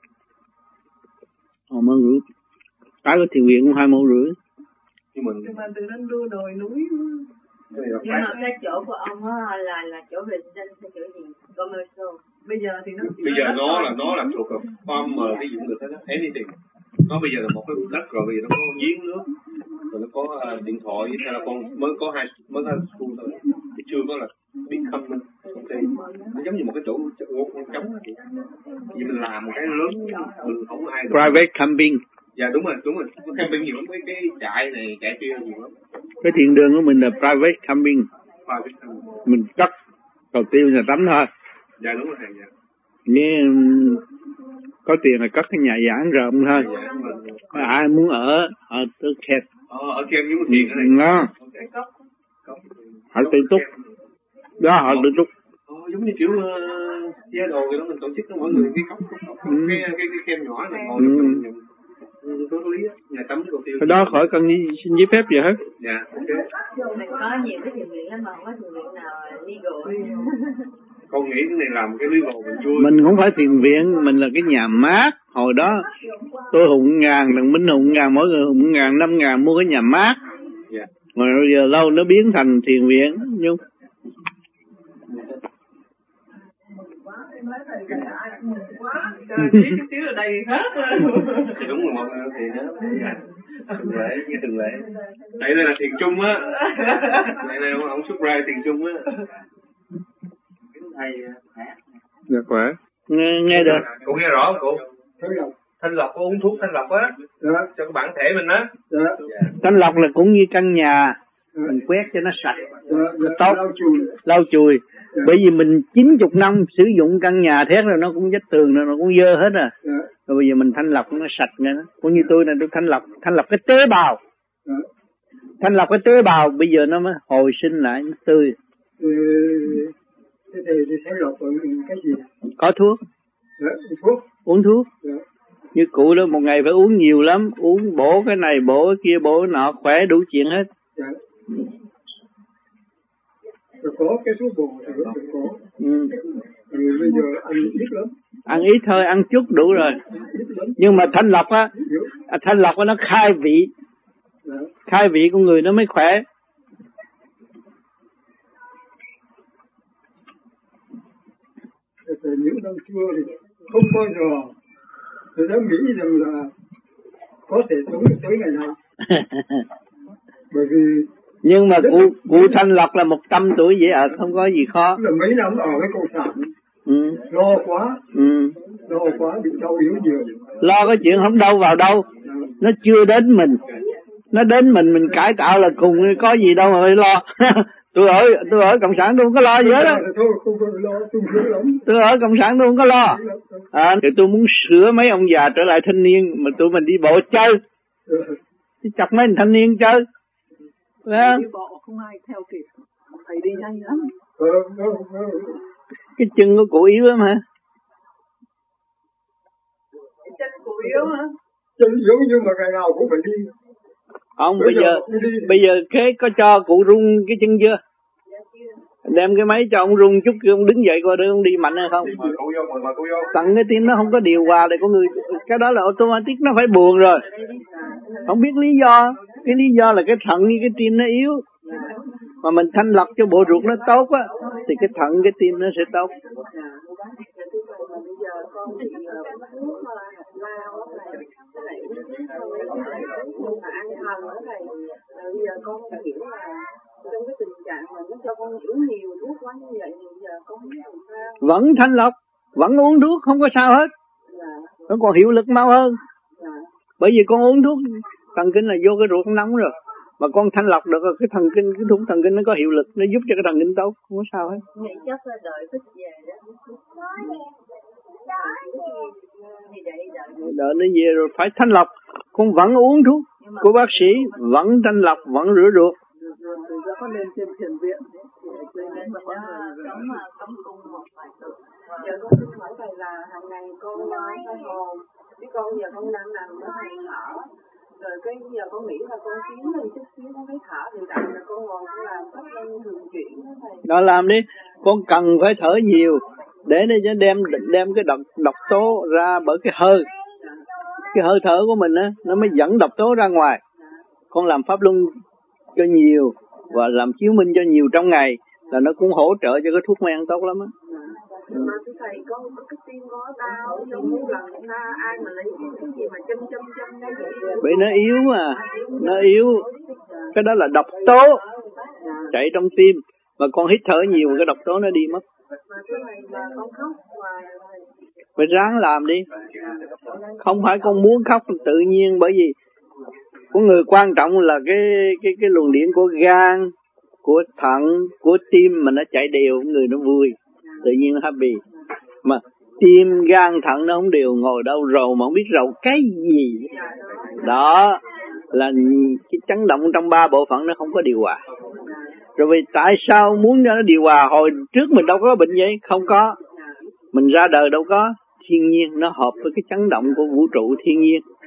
Mà rưỡi. Cái thiền viện cũng 2,5 mẫu. Nhưng mà từ lên đưa đồi núi. Nhưng mà cái chỗ của ông á là chỗ vệ sinh hay chỗ gì? Commercial. Bây giờ nó là thuộc vào farmer, ví dụ được hết đó, anything. Nó bây giờ là một cái đất rồi, bây giờ nó có giếng nước, rồi nó có điện thoại, hay là con mới có school thôi, chưa có là biết không mình. Nó giống như một cái chỗ trống đó. Vì mình làm một cái lớn, mình không có ai được. Private camping. Dạ đúng rồi. Có camping nhiều lắm, cái trại này, trại kia nhiều lắm. Cái thiền đường của mình là private camping. Mình cất cầu tiêu nhà tắm thôi. Dạ đúng rồi thầy. Dạ. Nghe có tiền là cất cái nhà giảng rộng thôi. Dạ, ai muốn ở tới kẹt. Ở kem giống thiền ở đây. Nó. Họ tự túc. Đó họ tự túc. Giống như kiểu xe đồ vậy đó, mình tổ chức cho mọi người cái cốc cái kem nhỏ này ngồi Thuốc lý á, nhà tắm cầu tiêu. Cái đó khỏi cần xin giấy phép gì hết. Dạ, ok. Mình có nhiều cái thiền viện lắm mà không có thiền viện nào legal. Con nghĩ cái này làm cái legal mình vui. Mình không phải thiền viện, mình là cái nhà mát. Hồi đó tôi hùng ngàn, thằng Minh hùng ngàn, mỗi người hùng ngàn, 5.000 mua cái nhà mát. Dạ. Mà bây giờ lâu nó biến thành thiền viện. Nhưng chút xíu ở đây hết. Thì đúng rồi, một thì nó thường lệ như thường lệ. Đây là thiền chung á. Đây ông xuất ra thiền chung á. Thầy khỏe. dạ khỏe. Nghe được. Cô nghe rõ không cô? Thanh lọc có uống thuốc thanh lọc á. Cho cái bản thể mình á. Thanh lọc là cũng như căn nhà, mình quét cho nó sạch, nó tốt, lau chùi. Bởi vì mình 90 năm sử dụng căn nhà thét rồi nó cũng vết tường rồi, nó cũng dơ hết rồi. Rồi bây giờ mình thanh lọc nó sạch nghe nó. Cũng như tôi này, tôi thanh lọc cái tế bào. Thanh lọc cái tế bào bây giờ nó mới hồi sinh lại, nó tươi. Thế thì thanh lọc cái gì? Có thuốc. Thuốc. Uống thuốc. Như cụ đó một ngày phải uống nhiều lắm, uống bổ cái này, bổ cái kia, bổ cái nọ, khỏe đủ chuyện hết. Rồi có cái thuốc bổ thì vẫn có. Rồi bây giờ ăn ít lắm. Ăn ít thôi, ăn chút đủ rồi. Nhưng mà thanh lọc á, nó khai vị. Khai vị của người nó mới khỏe. Từ những năm xưa thì không bao giờ tôi đã nghĩ rằng là có thể sống được tới ngày nay. Bởi vì nhưng mà cụ thanh lọc là 100 tuổi vậy không có gì khó. Là mấy năm ở cái cộng sản lo quá bị đau yếu nhiều. Lo cái chuyện không đâu vào đâu, nó chưa đến mình, nó đến mình cải tạo là cùng, có gì đâu mà phải lo. tôi ở cộng sản tôi không có lo gì hết á. Tôi ở cộng sản tôi không có lo. Thì tôi muốn sửa mấy ông già trở lại thanh niên, mà tụi mình đi bộ chơi, đi chọc mấy thanh niên chơi. Đi bộ không ai theo kịp, thầy đi nhanh lắm. Cái chân của cụ yếu lắm hả? Chân cụ yếu hả? Chân yếu nhưng mà ngày nào cũng phải đi. Không, bây giờ cái có cho cụ rung cái chân chưa? Đem cái máy cho ông rung chút, ông đứng dậy coi để ông đi mạnh hay không. Tặng cái tim nó không có điều hòa để con người, cái đó là automatic, nó phải buồn rồi. Không biết lý do, cái lý do là cái thận với cái tim nó yếu. Mà mình thanh lọc cho bộ ruột nó tốt á, thì cái thận cái tim nó sẽ tốt. Trong cái tình trạng mà nó cho con uống nhiều thuốc quá như vậy thì giờ con không làm sao. Vẫn thanh lọc, vẫn uống thuốc không có sao hết. Nó còn hiệu lực mau hơn. Bởi vì con uống thuốc thần kinh là vô cái ruột nóng rồi. Mà con thanh lọc được rồi, cái thuốc thần kinh nó có hiệu lực, nó giúp cho cái thần kinh tốt, không có sao hết. Nghĩ chắc là đợi thích về đó. Đợi nó về rồi phải thanh lọc. Con vẫn uống thuốc của bác sĩ, vẫn thanh lọc, vẫn rửa ruột. Rồi có lên trên thiền viện cấm cung một vài tuần. Giờ con xin hỏi thầy là hàng ngày con phải hồn, chứ con giờ con đang nằm nó thầy thở, rồi cái giờ con nghĩ là con tiến lên chút xíu con thấy thở thì tại là con ngồi con làm pháp luân thường chuyển đó thầy. Đó làm đi, con cần phải thở nhiều để đem cái độc tố ra, bởi cái hơi thở của mình á, nó mới dẫn độc tố ra ngoài. Con làm pháp luân cho nhiều và làm chiếu minh cho nhiều trong ngày là nó cũng hỗ trợ cho cái thuốc men tốt lắm á. Mà thầy có cái tim có đau giống như là người ta ai mà lấy cái gì mà châm cái gì. Bởi nó yếu mà, nó yếu. Cái đó là độc tố chạy trong tim, mà con hít thở nhiều cái độc tố nó đi mất. Mà con khóc phải ráng làm đi. Không phải con muốn khóc tự nhiên, bởi vì của người quan trọng là cái luồng điện của gan, của thận, của tim mà nó chạy đều, người nó vui, tự nhiên nó happy. Mà tim, gan, thận nó không đều, ngồi đâu rầu mà không biết rầu cái gì. Đó là cái chấn động trong 3 bộ phận nó không có điều hòa. Rồi vì tại sao muốn cho nó điều hòa? Hồi trước mình đâu có bệnh vậy, không có. Mình ra đời đâu có, thiên nhiên nó hợp với cái chấn động của vũ trụ thiên nhiên.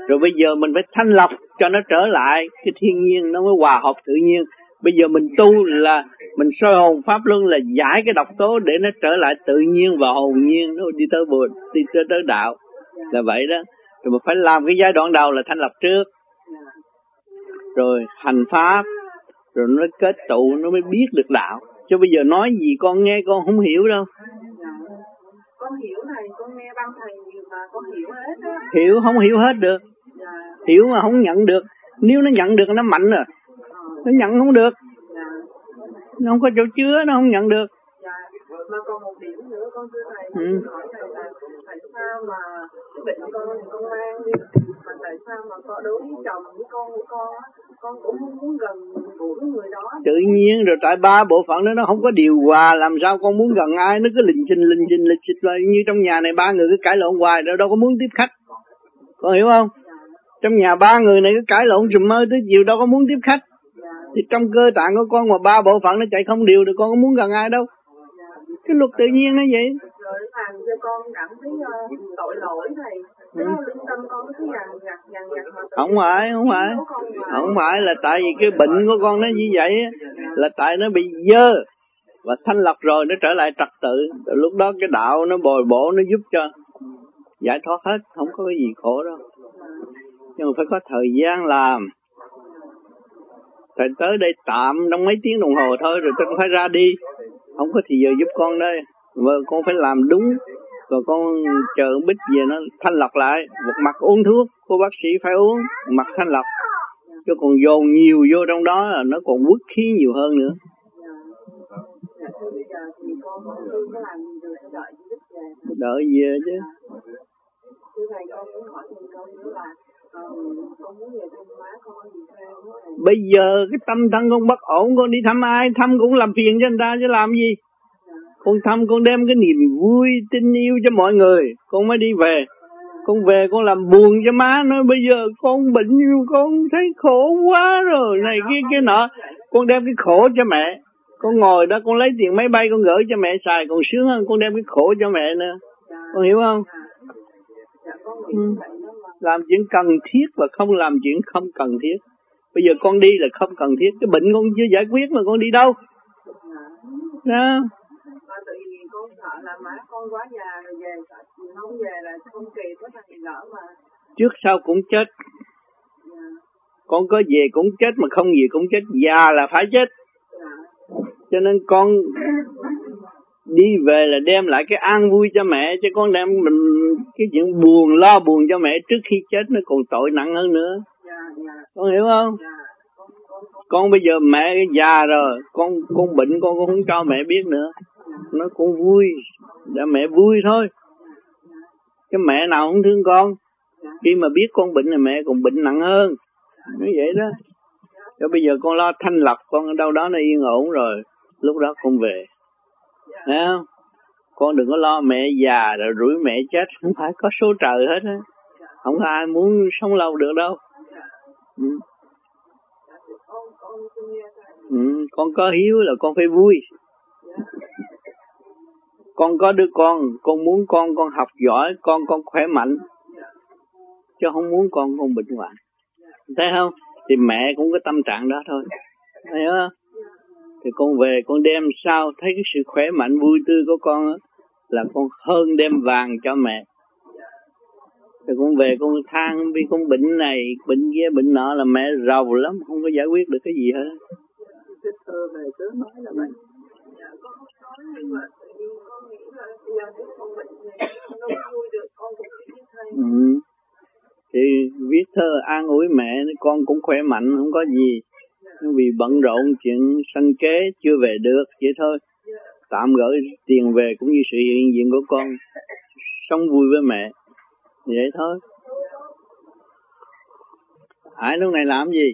Rồi bây giờ mình phải thanh lọc cho nó trở lại cái thiên nhiên, nó mới hòa hợp tự nhiên. Bây giờ mình tu là mình soi hồn pháp luân là giải cái độc tố để nó trở lại tự nhiên và hồn nhiên, nó đi tới đạo. Là vậy đó. Rồi mình phải làm cái giai đoạn đầu là thanh lọc trước. Rồi hành pháp, rồi nó kết tụ, nó mới biết được đạo. Chứ bây giờ nói gì con nghe con không hiểu đâu. Con hiểu thầy, con nghe băng thầy nhiều mà con hiểu hết á. Hiểu không hiểu hết được. Hiểu mà không nhận được. Nếu nó nhận được nó mạnh rồi. Nó nhận không được. Nó không có chỗ chứa, nó không nhận được. Mà còn một điểm nữa con thưa thầy, hỏi thầy là tại sao mà cái bệnh con mang đi, mà tại sao mà con đối với chồng với con của con cũng không muốn gần gũi với người đó. Tự nhiên rồi, tại ba bộ phận đó nó không có điều hòa, làm sao con muốn gần ai, nó cứ lình xình như trong nhà này ba người cứ cãi lộn hoài, đâu có muốn tiếp khách. Con hiểu không? Trong nhà ba người này cứ cãi lộn trùm mơ tới chiều, đâu có muốn tiếp khách. Thì trong cơ tạng của con mà ba bộ phận nó chạy không đều được, con có muốn gần ai đâu. Cái luật tự nhiên nó vậy. Rồi làm cho con cảm thấy tội lỗi thầy. Lương tâm con cứ nhằn mà không phải là tại vì cái bệnh của con nó như vậy, là tại nó bị dơ và thanh lọc rồi nó trở lại trật tự. Rồi lúc đó cái đạo nó bồi bổ, nó giúp cho giải thoát hết, không có cái gì khổ đâu. Nhưng mà phải có thời gian làm. Thầy tới đây tạm trong mấy tiếng đồng hồ thôi rồi tôi phải ra đi, không có thì giờ giúp con đây. Và con phải làm đúng, rồi con chờ Bích về nó thanh lọc lại. Một mặt uống thuốc, cô bác sĩ phải uống, mặt thanh lọc. Chứ còn dồn nhiều vô trong đó là nó còn quất khí nhiều hơn nữa. Đợi về chứ. Bây giờ cái tâm thân con bất ổn, con đi thăm ai, thăm cũng làm phiền cho người ta chứ làm gì. Con thăm con đem cái niềm vui, tình yêu cho mọi người, con mới đi về. Con về con làm buồn cho má, nói bây giờ con bệnh nhiều, con thấy khổ quá rồi, này kia nọ. Con đem cái khổ cho mẹ. Con ngồi đó con lấy tiền máy bay con gửi cho mẹ xài còn sướng hơn con đem cái khổ cho mẹ nữa. Con hiểu không? Làm chuyện cần thiết và không làm chuyện không cần thiết. Bây giờ con đi là không cần thiết. Cái bệnh con chưa giải quyết mà con đi đâu? Đó. Tự nhiên con sợ là má con quá già rồi về, không về là không kịp có thằng lỡ mà. Trước sau cũng chết. Con có về cũng chết, mà không về cũng chết. Già là phải chết. Cho nên con đi về là đem lại cái an vui cho mẹ, chứ con đem mình cái chuyện buồn, lo buồn cho mẹ trước khi chết nó còn tội nặng hơn nữa. Con hiểu không? Con bây giờ mẹ già rồi, con bệnh con cũng không cho mẹ biết nữa. Nó cũng vui, để mẹ vui thôi. Cái mẹ nào không thương con, khi mà biết con bệnh là mẹ còn bệnh nặng hơn. Như vậy đó. Cho bây giờ con lo thanh lọc, con ở đâu đó nó yên ổn rồi, lúc đó con về. Thấy không? Con đừng có lo mẹ già rồi rủi mẹ chết, không phải có số trời hết á. Không có ai muốn sống lâu được đâu. Con có hiếu là con phải vui. Con có đứa con muốn con học giỏi, con khỏe mạnh, chứ không muốn con bệnh hoạn. Thấy không? Thì mẹ cũng có tâm trạng đó thôi. Thấy không? Thì con về con đem sao thấy cái sự khỏe mạnh vui tươi của con á, là con hơn đem vàng cho mẹ. Thì con về con than vì con bệnh này, bệnh kia, bệnh nọ là mẹ rầu lắm, không có giải quyết được cái gì hết. Về tớ nói là bệnh. Con không nói nhưng mà tự nhiên con nghĩ là giờ nếu con bệnh này con đâu vui được, con cũng biết thầy. Thì viết thơ an ủi mẹ, con cũng khỏe mạnh, không có gì. Vì bận rộn chuyện sanh kế chưa về được, vậy thôi. Tạm gửi tiền về cũng như sự hiện diện của con, sống vui với mẹ, vậy thôi. Hải lúc này làm gì?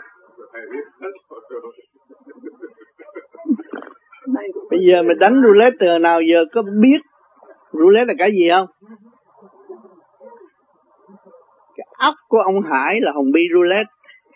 Bây giờ mình đánh roulette từ nào giờ có biết roulette là cái gì không? Cái óc của ông Hải là hồng bi roulette.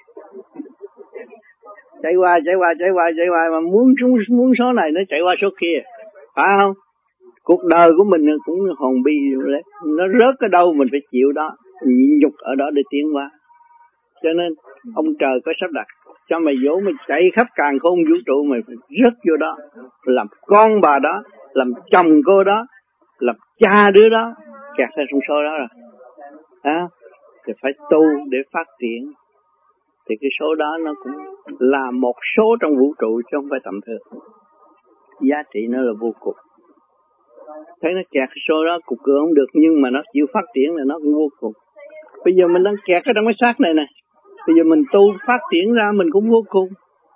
Chạy qua mà muốn số này nó chạy qua số kia, phải không? Cuộc đời của mình cũng hồn bi roulette, nó rớt cái đâu mình phải chịu đó. nhịn nhục ở đó để tiến qua. Cho nên ông trời có sắp đặt cho mày dỗ mày chạy khắp càn khôn vũ trụ, mày phải rớt vô đó, làm con bà đó, làm chồng cô đó, làm cha đứa đó, kẹt ở trong số đó rồi. Thì phải tu để phát triển. Thì cái số đó nó cũng là một số trong vũ trụ chứ không phải tầm thường. Giá trị nó là vô cùng. Thấy nó kẹt cái số đó cục cửa không được, nhưng mà nó chịu phát triển là nó cũng vô cùng. Bây giờ mình đang kẹt ở trong cái xác này nè, bây giờ mình tu phát triển ra mình cũng vô cùng.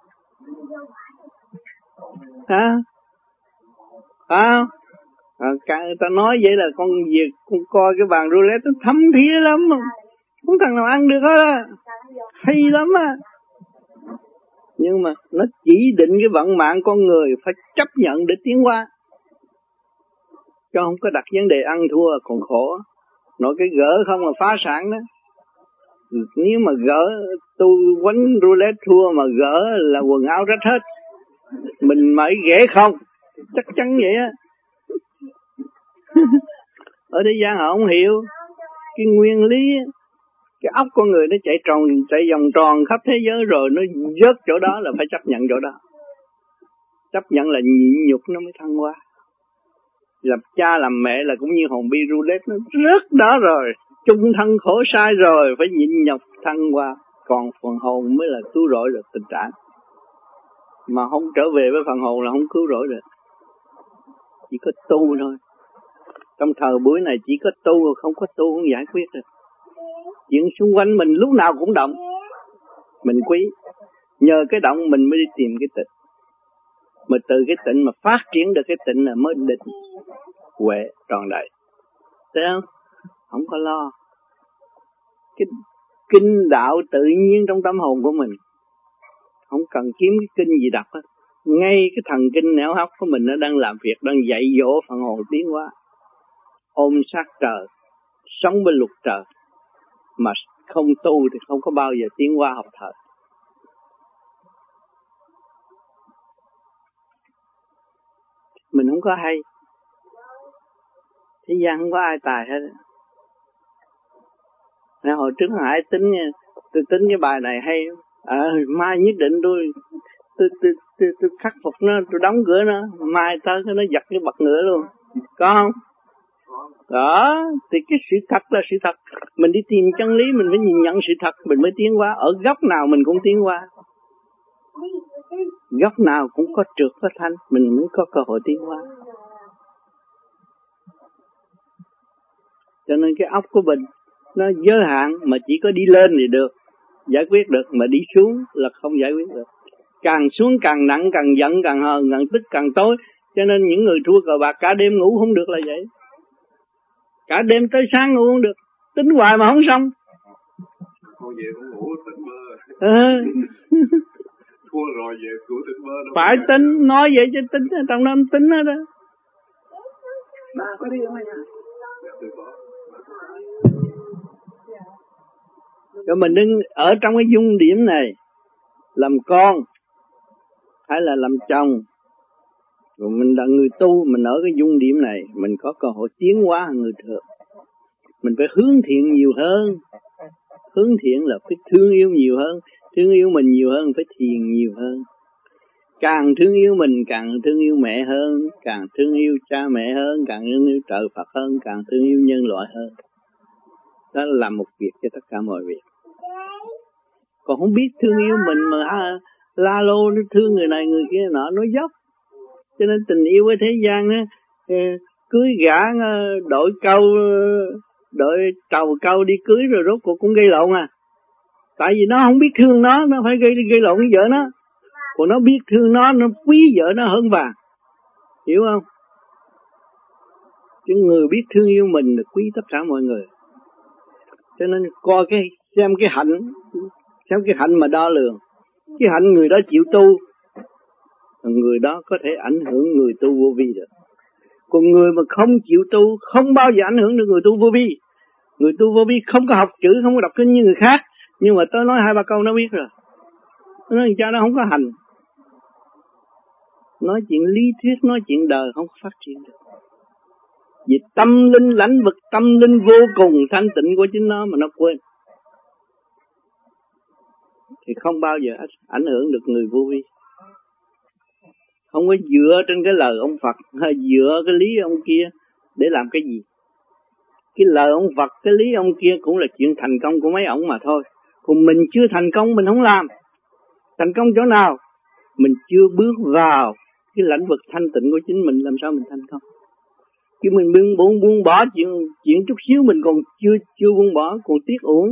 Người ta nói vậy là con coi cái bàn roulette nó thấm thía lắm, không thằng nào ăn được hết á, hay lắm á. Nhưng mà nó chỉ định cái vận mạng con người phải chấp nhận để tiến qua, chứ không có đặt vấn đề ăn thua còn khổ. Nói cái gỡ không mà phá sản đó. Nếu mà gỡ tu quánh roulette thua mà gỡ là quần áo rách hết, mình mới ghẻ không, chắc chắn vậy á. Ở thế gian họ không hiểu cái nguyên lý, cái óc con người nó chạy vòng tròn khắp thế giới rồi nó rớt chỗ đó là phải chấp nhận chỗ đó. Chấp nhận là nhịn nhục nó mới thăng hoa. Làm cha làm mẹ là cũng như hồn bi roulette, nó rớt đó rồi, chung thân khổ sai rồi, phải nhịn nhục thăng hoa. Còn phần hồn mới là cứu rỗi được tình trạng. Mà không trở về với phần hồn là không cứu rỗi được. Chỉ có tu thôi. Trong thời buổi này chỉ có tu, không có tu không giải quyết được. Chuyện xung quanh mình lúc nào cũng động, mình quý. Nhờ cái động mình mới đi tìm cái tịnh. Mà từ cái tịnh mà phát triển được cái tịnh là mới định huệ tròn đầy. Thấy không? Không có lo. Cái kinh đạo tự nhiên trong tâm hồn của mình, không cần kiếm cái kinh gì đọc hết. Ngay cái thần kinh não hóc của mình nó đang làm việc, đang dạy dỗ phần hồn tiến hóa. Ôm sát trời, sống với luật trời, mà không tu thì không có bao giờ tiến hóa học thờ. Mình không có hay, thế gian không có ai tài hết. Nên hồi trước Hải tôi tính cái bài này hay, mai nhất định tôi khắc phục nó, tôi đóng cửa nó, mai tới nó giật cái bật ngửa luôn, có không? Đó, thì cái sự thật là sự thật. Mình đi tìm chân lý, mình phải nhìn nhận sự thật, mình mới tiến hóa. Ở góc nào mình cũng tiến hóa, góc nào cũng có trượt có thanh, mình mới có cơ hội tiến hóa. Cho nên cái óc của mình nó giới hạn, mà chỉ có đi lên thì được, giải quyết được, mà đi xuống là không giải quyết được. Càng xuống càng nặng, càng giận càng hờn, càng tức càng tối. Cho nên những người thua cờ bạc cả đêm ngủ không được là vậy. Cả đêm tới sáng ngủ không được, tính hoài mà không xong. Thôi về cũng ngủ tỉnh mơ. Thua rồi về ngủ tỉnh mơ. Phải tính, nói vậy chứ tính, trong đó tính hết đó. Bà có đi không anh ạ? Rồi mình đứng ở trong cái dung điểm này, làm con hay là làm chồng, rồi mình là người tu, mình ở cái dung điểm này, mình có cơ hội tiến hóa hơn người thường. Mình phải hướng thiện nhiều hơn. Hướng thiện là phải thương yêu nhiều hơn, thương yêu mình nhiều hơn, phải thiền nhiều hơn. Càng thương yêu mình, càng thương yêu mẹ hơn, càng thương yêu cha mẹ hơn, càng thương yêu trời Phật hơn, càng thương yêu nhân loại hơn. Đó là làm một việc cho tất cả mọi việc. Còn không biết thương yêu mình mà la lô nó thương người này người kia nọ, nó dốc. Cho nên tình yêu ở thế gian á, cưới gã đội câu, đội trầu câu đi cưới rồi rốt cuộc cũng gây lộn à. Tại vì nó không biết thương nó phải gây lộn với vợ nó. Còn nó biết thương nó quý vợ nó hơn vàng. Hiểu không? Chứ người biết thương yêu mình là quý tất cả mọi người. Cho nên coi xem cái hạnh mà đo lường. Cái hạnh người đó chịu tu, người đó có thể ảnh hưởng người tu vô vi được. Còn người mà không chịu tu không bao giờ ảnh hưởng được người tu vô vi. Người tu vô vi không có học chữ, không có đọc kinh như người khác, nhưng mà tôi nói 2-3 câu nó biết rồi. Nó nói cha nó không có hành. Nói chuyện lý thuyết, nói chuyện đời không có phát triển được. Vì tâm linh, lãnh vực tâm linh vô cùng thanh tịnh của chính nó mà nó quên, thì không bao giờ ảnh hưởng được người vô vi. Không có dựa trên cái lời ông Phật hay dựa cái lý ông kia để làm cái gì. Cái lời ông Phật, cái lý ông kia cũng là chuyện thành công của mấy ông mà thôi. Còn mình chưa thành công mình không làm. Thành công chỗ nào? Mình chưa bước vào cái lãnh vực thanh tịnh của chính mình, làm sao mình thành công? Chứ mình buông bỏ chuyện chút xíu mình còn chưa buông bỏ, còn tiếc uổng,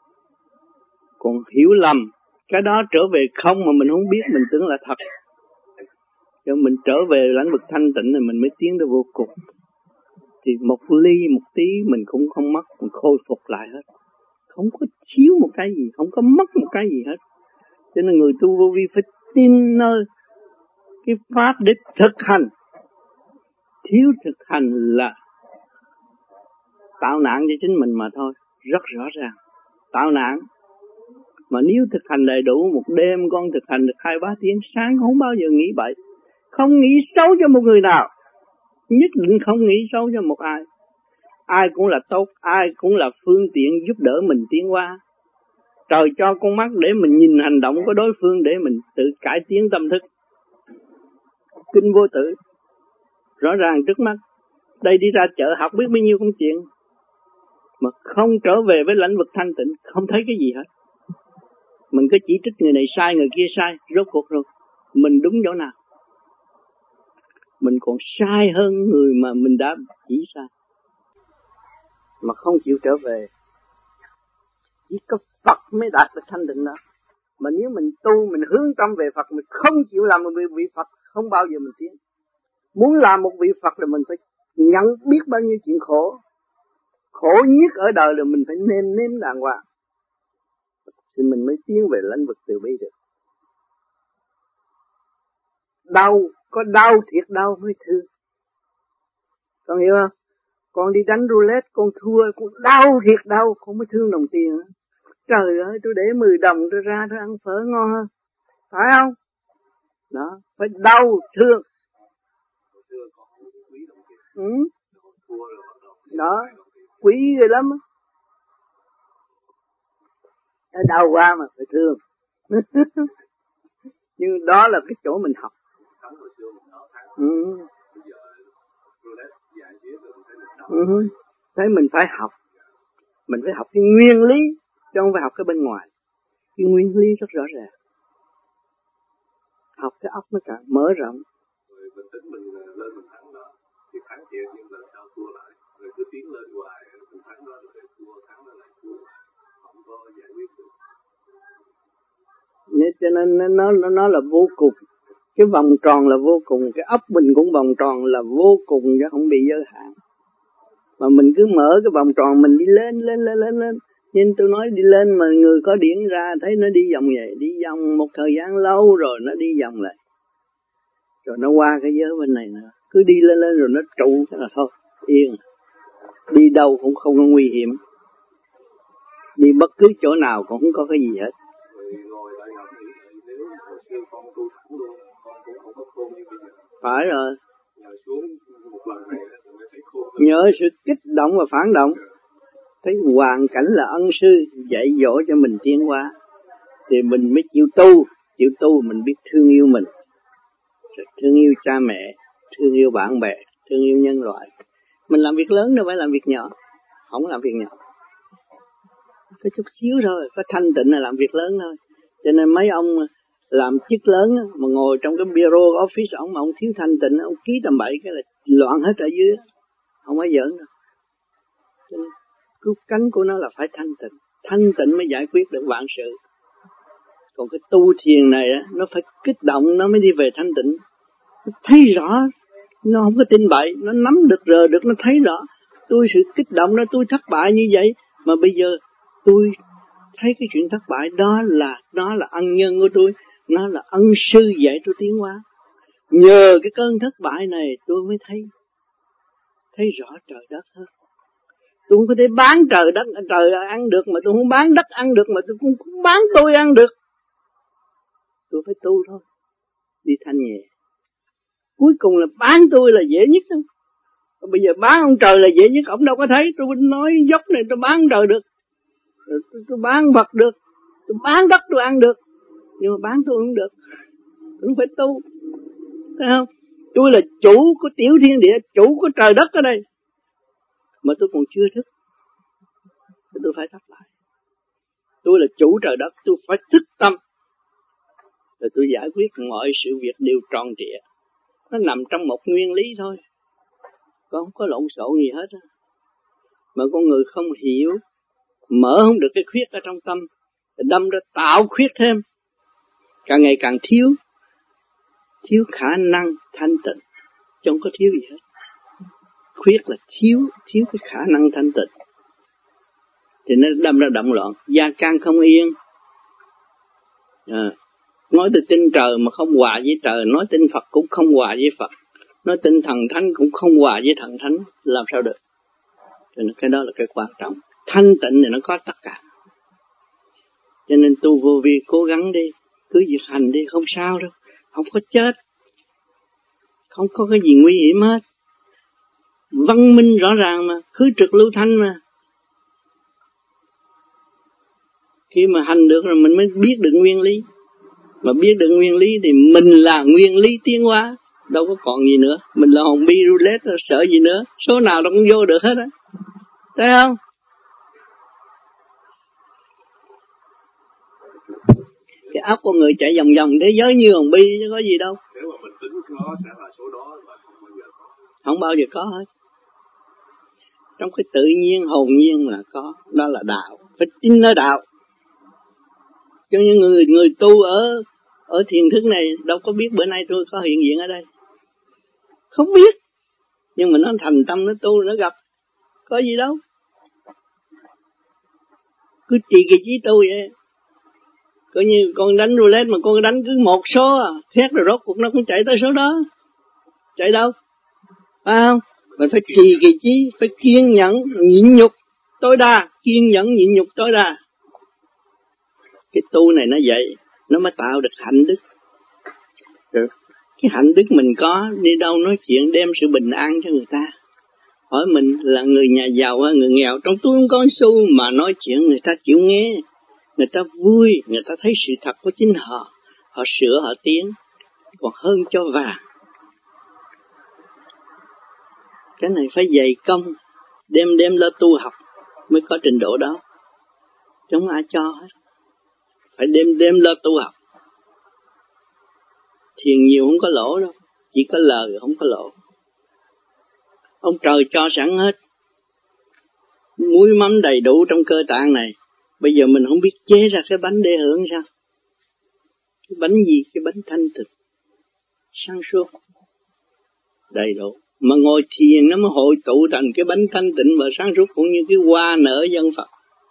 còn hiểu lầm. Cái đó trở về không mà mình không biết, mình tưởng là thật. Cho mình trở về lãnh vực thanh tịnh này mình mới tiến tới vô cùng. Thì một ly một tí mình cũng không mất, mình khôi phục lại hết. Không có thiếu một cái gì, không có mất một cái gì hết. Cho nên người tu vô vi phải tin nơi cái pháp để thực hành. Thiếu thực hành là tạo nạn cho chính mình mà thôi, rất rõ ràng. Tạo nạn. Mà nếu thực hành đầy đủ, một đêm con thực hành được 2-3 tiếng, sáng không bao giờ nghĩ bậy. Không nghĩ xấu cho một người nào, nhất định không nghĩ xấu cho một ai. Ai cũng là tốt, ai cũng là phương tiện giúp đỡ mình tiến qua. Trời cho con mắt để mình nhìn hành động của đối phương để mình tự cải tiến tâm thức. Kinh vô tử, rõ ràng trước mắt. Đây đi ra chợ học biết bao nhiêu công chuyện, mà không trở về với lãnh vực thanh tịnh, không thấy cái gì hết. Mình cứ chỉ trích người này sai, người kia sai, rốt cuộc rồi mình đúng chỗ nào? Mình còn sai hơn người mà mình đã chỉ sai, mà không chịu trở về. Chỉ có Phật mới đạt được thanh tịnh đó. Mà nếu mình tu, mình hướng tâm về Phật, mình không chịu làm một vị Phật, không bao giờ mình tiến. Muốn làm một vị Phật là mình phải nhận biết bao nhiêu chuyện khổ. Khổ nhất ở đời là mình phải nêm đàng hoàng, thì mình mới tiến về lãnh vực từ bi được. Đau, có đau thiệt đau mới thương. Con hiểu không? Con đi đánh roulette, con thua, con đau thiệt đau, con mới thương đồng tiền. Trời ơi, tôi để 10 đồng tôi ra tôi ăn phở ngon hơn. Phải không? Đó, phải đau thương. Đó, quý rồi lắm. Đau quá mà phải thương. Nhưng đó là cái chỗ mình học. Thế mình phải học. Mình phải học cái nguyên lý, chứ không phải học cái bên ngoài. Cái nguyên lý rất rõ ràng. Học cái óc nó càng mở rộng. Mình tính mình lên mình thắng đó, thì thắng thiệt nhưng lần sau thua lại. Rồi cứ tiến lên hoài, mình thắng đó rồi thua, thắng đó lại thua. Không có giải quyết được. Cho nên nó là vô cùng. Cái vòng tròn là vô cùng, cái óc mình cũng vòng tròn là vô cùng chứ không bị giới hạn. Mà mình cứ mở cái vòng tròn mình đi lên. Nhưng tôi nói đi lên mà người có điển ra thấy nó đi vòng vậy, đi vòng một thời gian lâu rồi nó đi vòng lại. Rồi nó qua cái giới bên này nữa, cứ đi lên rồi nó trụ cái là thôi, yên. Đi đâu cũng không có nguy hiểm. Đi bất cứ chỗ nào cũng không có cái gì hết. Phải rồi. Nhờ sự kích động và phản động, thấy hoàn cảnh là ân sư dạy dỗ cho mình tiến hóa, thì mình mới chịu tu mình biết thương yêu mình, thương yêu cha mẹ, thương yêu bạn bè, thương yêu nhân loại. Mình làm việc lớn đâu phải làm việc nhỏ, không làm việc nhỏ, có chút xíu thôi, có thanh tịnh là làm việc lớn thôi. Cho nên mấy ông làm chức lớn mà ngồi trong cái bureau office mà ông thiếu thanh tịnh, ông ký tầm bậy cái là loạn hết ở dưới, không có giỡn đâu. Cho nên cứu cánh của nó là phải thanh tịnh mới giải quyết được vạn sự. Còn cái tu thiền này á, nó phải kích động nó mới đi về thanh tịnh. Nó thấy rõ, nó không có tin bậy, nó nắm được rờ được, nó thấy rõ. Tôi sự kích động đó, tôi thất bại như vậy, mà bây giờ tôi thấy cái chuyện thất bại đó là ân nhân của tôi, nó là ân sư dạy tôi tiến hóa. Nhờ cái cơn thất bại này tôi mới thấy rõ trời đất hơn. Tôi không có thể bán trời đất trời ăn được, mà tôi không bán đất ăn được, mà tôi cũng không bán tôi ăn được. Tôi phải tu thôi, đi thanh nhẹ. Cuối cùng là bán tôi là dễ nhất đó. Bây giờ bán ông trời là dễ nhất, ông đâu có thấy. Tôi nói dốc này tôi bán ông trời được, tôi bán vật được, tôi bán đất tôi ăn được, nhưng mà bán tôi không được. Tôi không phải tu, thấy không? Tôi là chủ của tiểu thiên địa, chủ của trời đất ở đây, mà tôi còn chưa thức, tôi phải thất lại. Tôi là chủ trời đất, tôi phải thức tâm, rồi tôi giải quyết mọi sự việc đều tròn trịa. Nó nằm trong một nguyên lý thôi, con không có lộn xộn gì hết. Mà con người không hiểu, mở không được cái khuyết ở trong tâm, đâm ra tạo khuyết thêm, càng ngày càng thiếu khả năng thanh tịnh, chứ không có thiếu gì hết. Khuyết là thiếu cái khả năng thanh tịnh, thì nó đâm ra động loạn, gia can không yên. Nói tôi tin trời mà không hòa với trời, nói tin Phật cũng không hòa với Phật, nói tin thần thánh cũng không hòa với thần thánh, làm sao được? Cho nên cái đó là cái quan trọng. Thanh tịnh thì nó có tất cả. Cho nên tu vô vi cố gắng đi, cứ việc hành đi, không sao đâu, không có chết, không có cái gì nguy hiểm hết. Văn minh rõ ràng mà, khứ trực lưu thanh mà. Khi mà hành được rồi mình mới biết được nguyên lý. Mà biết được nguyên lý thì mình là nguyên lý tiến hóa, đâu có còn gì nữa. Mình là hồn bi roulette, sợ gì nữa, số nào đâu cũng vô được hết á. Thấy không? Cái óc con người chạy vòng vòng thế giới như hồn bi chứ có gì đâu. Nếu mà mình tính nó sẽ là số đó mà không bao giờ có. Không bao giờ có hết. Trong cái tự nhiên hồn nhiên là có, đó là đạo, phải tin ở đạo. Cho những người tu ở thiền thức này đâu có biết bữa nay tôi có hiện diện ở đây, không biết, nhưng mà nó thành tâm nó tu nó gặp, có gì đâu, cứ trì kỳ trí tu vậy. Coi như con đánh roulette mà con đánh cứ một số thét rồi rốt cuộc nó cũng chạy tới số đó, chạy đâu, phải không? Mình phải trì kỳ trí, phải kiên nhẫn nhịn nhục tối đa, kiên nhẫn nhịn nhục tối đa. Cái tu này nó vậy, nó mới tạo được hạnh đức. Rồi cái hạnh đức mình có, đi đâu nói chuyện đem sự bình an cho người ta. Hỏi mình là người nhà giàu hay người nghèo, trong túi không có xu mà nói chuyện người ta chịu nghe, người ta vui, người ta thấy sự thật của chính họ, họ sửa họ tiến, còn hơn cho vàng. Cái này phải dày công, đem lên tu học mới có trình độ đó, chứ không ai cho hết. Phải đem lên tu học. Thiền nhiều không có lỗ đâu, chỉ có lời không có lỗ. Ông trời cho sẵn hết, muối mắm đầy đủ trong cơ tạng này. Bây giờ mình không biết chế ra cái bánh để hưởng sao? Cái bánh gì? Cái bánh thanh tịnh, sáng suốt, đầy đủ. Mà ngồi thiền nó mới hội tụ thành cái bánh thanh tịnh và sáng suốt, cũng như cái hoa nở dân Phật.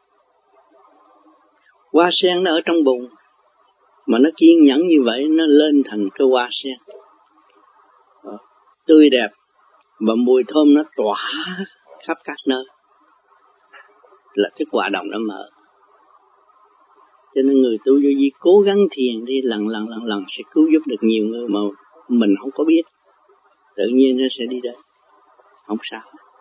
Hoa sen nó ở trong bùn, mà nó kiên nhẫn như vậy, nó lên thành cái hoa sen tươi đẹp, và mùi thơm nó tỏa khắp các nơi, là cái quả đồng nó mở. Cho nên người tu vô vi cố gắng thiền đi, lần sẽ cứu giúp được nhiều người mà mình không có biết, tự nhiên nó sẽ đi đến, không sao.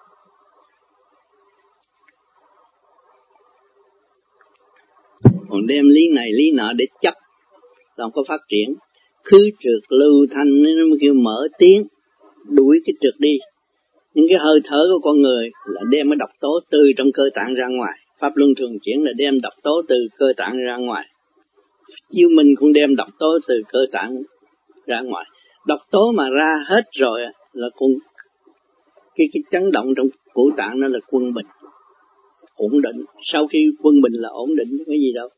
Còn đem lý này lý nọ để chấp là không có phát triển. Khứ trượt lưu thanh nó mới kêu mở tiếng, đuổi cái trượt đi. Những cái hơi thở của con người là đem cái độc tố từ trong cơ tạng ra ngoài. Pháp luân thường chuyển là đem độc tố từ cơ tạng ra ngoài. Chiếu minh cũng đem độc tố từ cơ tạng ra ngoài. Độc tố mà ra hết rồi là cái chấn động trong của tạng nó là quân bình, ổn định. Sau khi quân bình là ổn định, cái gì đâu.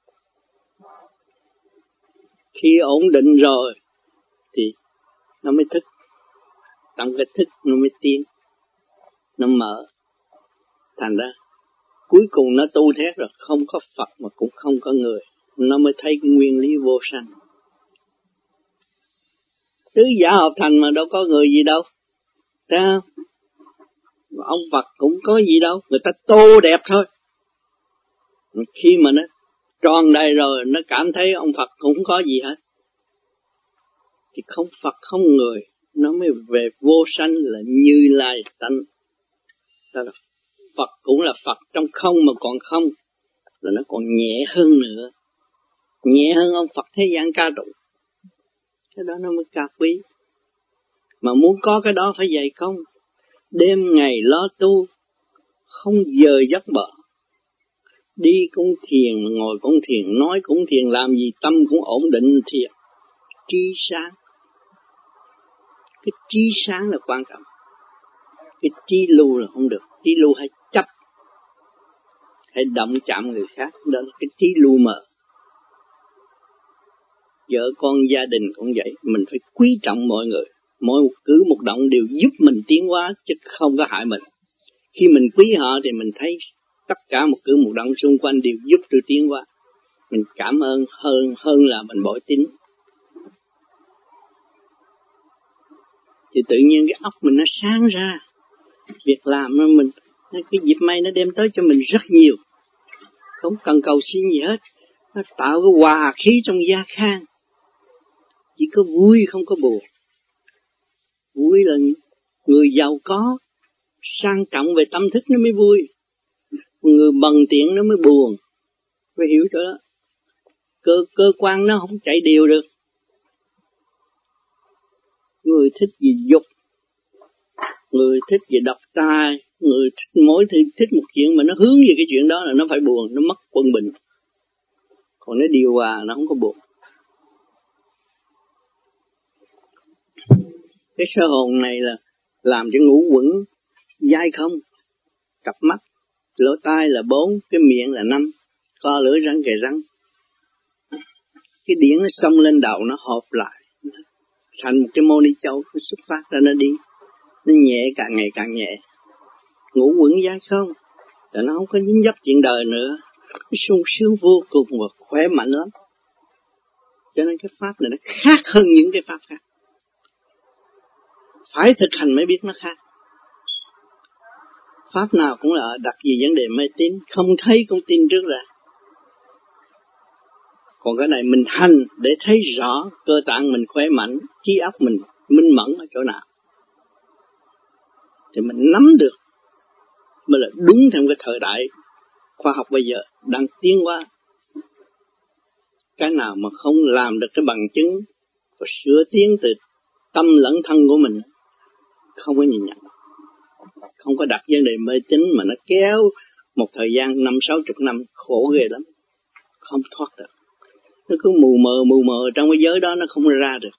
Khi ổn định rồi thì nó mới thức, trong cái thức nó mới tiến, nó mở. Thành ra cuối cùng nó tu thét rồi, không có Phật mà cũng không có người, nó mới thấy cái nguyên lý vô sanh. Tứ giả hợp thành mà đâu có người gì đâu, thấy không? Ông Phật cũng có gì đâu, người ta tô đẹp thôi. Khi mà nó tròn đầy rồi, nó cảm thấy ông Phật cũng không có gì hết, thì không Phật không người, nó mới về vô sanh là Như Lai tánh. Đó là Phật cũng là Phật trong không mà còn không, là nó còn nhẹ hơn nữa, nhẹ hơn ông Phật thế gian ca tụng. Cái đó nó mới cao quý. Mà muốn có cái đó phải dày công, đêm ngày lo tu, không giờ giấc bỏ. Đi cũng thiền, ngồi cũng thiền, nói cũng thiền, làm gì tâm cũng ổn định thiền. Trí sáng. Cái trí sáng là quan trọng. Cái trí lưu là không được. Trí lưu hay chấp, hay động chạm người khác, đó là cái trí lưu mờ. Vợ con gia đình cũng vậy, mình phải quý trọng mọi người. Mỗi một cử một động đều giúp mình tiến hóa, chứ không có hại mình. Khi mình quý họ thì mình thấy tất cả một cử một động xung quanh đều giúp tôi tiến hóa. Mình cảm ơn hơn là mình bội tín. Thì tự nhiên cái óc mình nó sáng ra. Việc làm nó mình, cái dịp may nó đem tới cho mình rất nhiều. Không cần cầu xin gì hết. Nó tạo cái hòa khí trong gia khang. Chỉ có vui không có buồn. Vui là người giàu có, sang trọng về tâm thức nó mới vui. Người bằng tiện nó mới buồn. Phải hiểu chỗ đó. Cơ quan nó không chạy đều được. Người thích gì dục, người thích gì độc tài, người thích mỗi thích một chuyện mà nó hướng về cái chuyện đó là nó phải buồn, nó mất quân bình. Còn nó điều hòa nó không có buồn. Cái sơ hồn này là làm cho ngũ quẩn dai không, cặp mắt, lỗ tai là 4, cái miệng là 5, co lưỡi răng kề răng. Cái điển nó xông lên đầu nó hợp lại, thành một cái mô ni châu, nó xuất phát ra nó đi, nó nhẹ càng ngày càng nhẹ. Ngũ quẩn dai không, rồi nó không có dính dấp chuyện đời nữa, nó sung sướng vô cùng và khỏe mạnh lắm. Cho nên cái pháp này nó khác hơn những cái pháp khác. Phải thực hành mới biết nó khác. Pháp nào cũng là đặt gì vấn đề mê tín, không thấy cũng tin trước ra. Còn cái này mình hành để thấy rõ cơ tạng mình khỏe mạnh, trí óc mình minh mẫn ở chỗ nào. Thì mình nắm được mới là đúng theo cái thời đại khoa học bây giờ đang tiến hóa. Cái nào mà không làm được cái bằng chứng và sửa tiến từ tâm lẫn thân của mình, không có nhìn nhận. Không có đặt vấn đề mê tín mà nó kéo một thời gian 50-60 năm khổ ghê lắm. Không thoát được. Nó cứ mù mờ trong cái giới đó nó không ra được.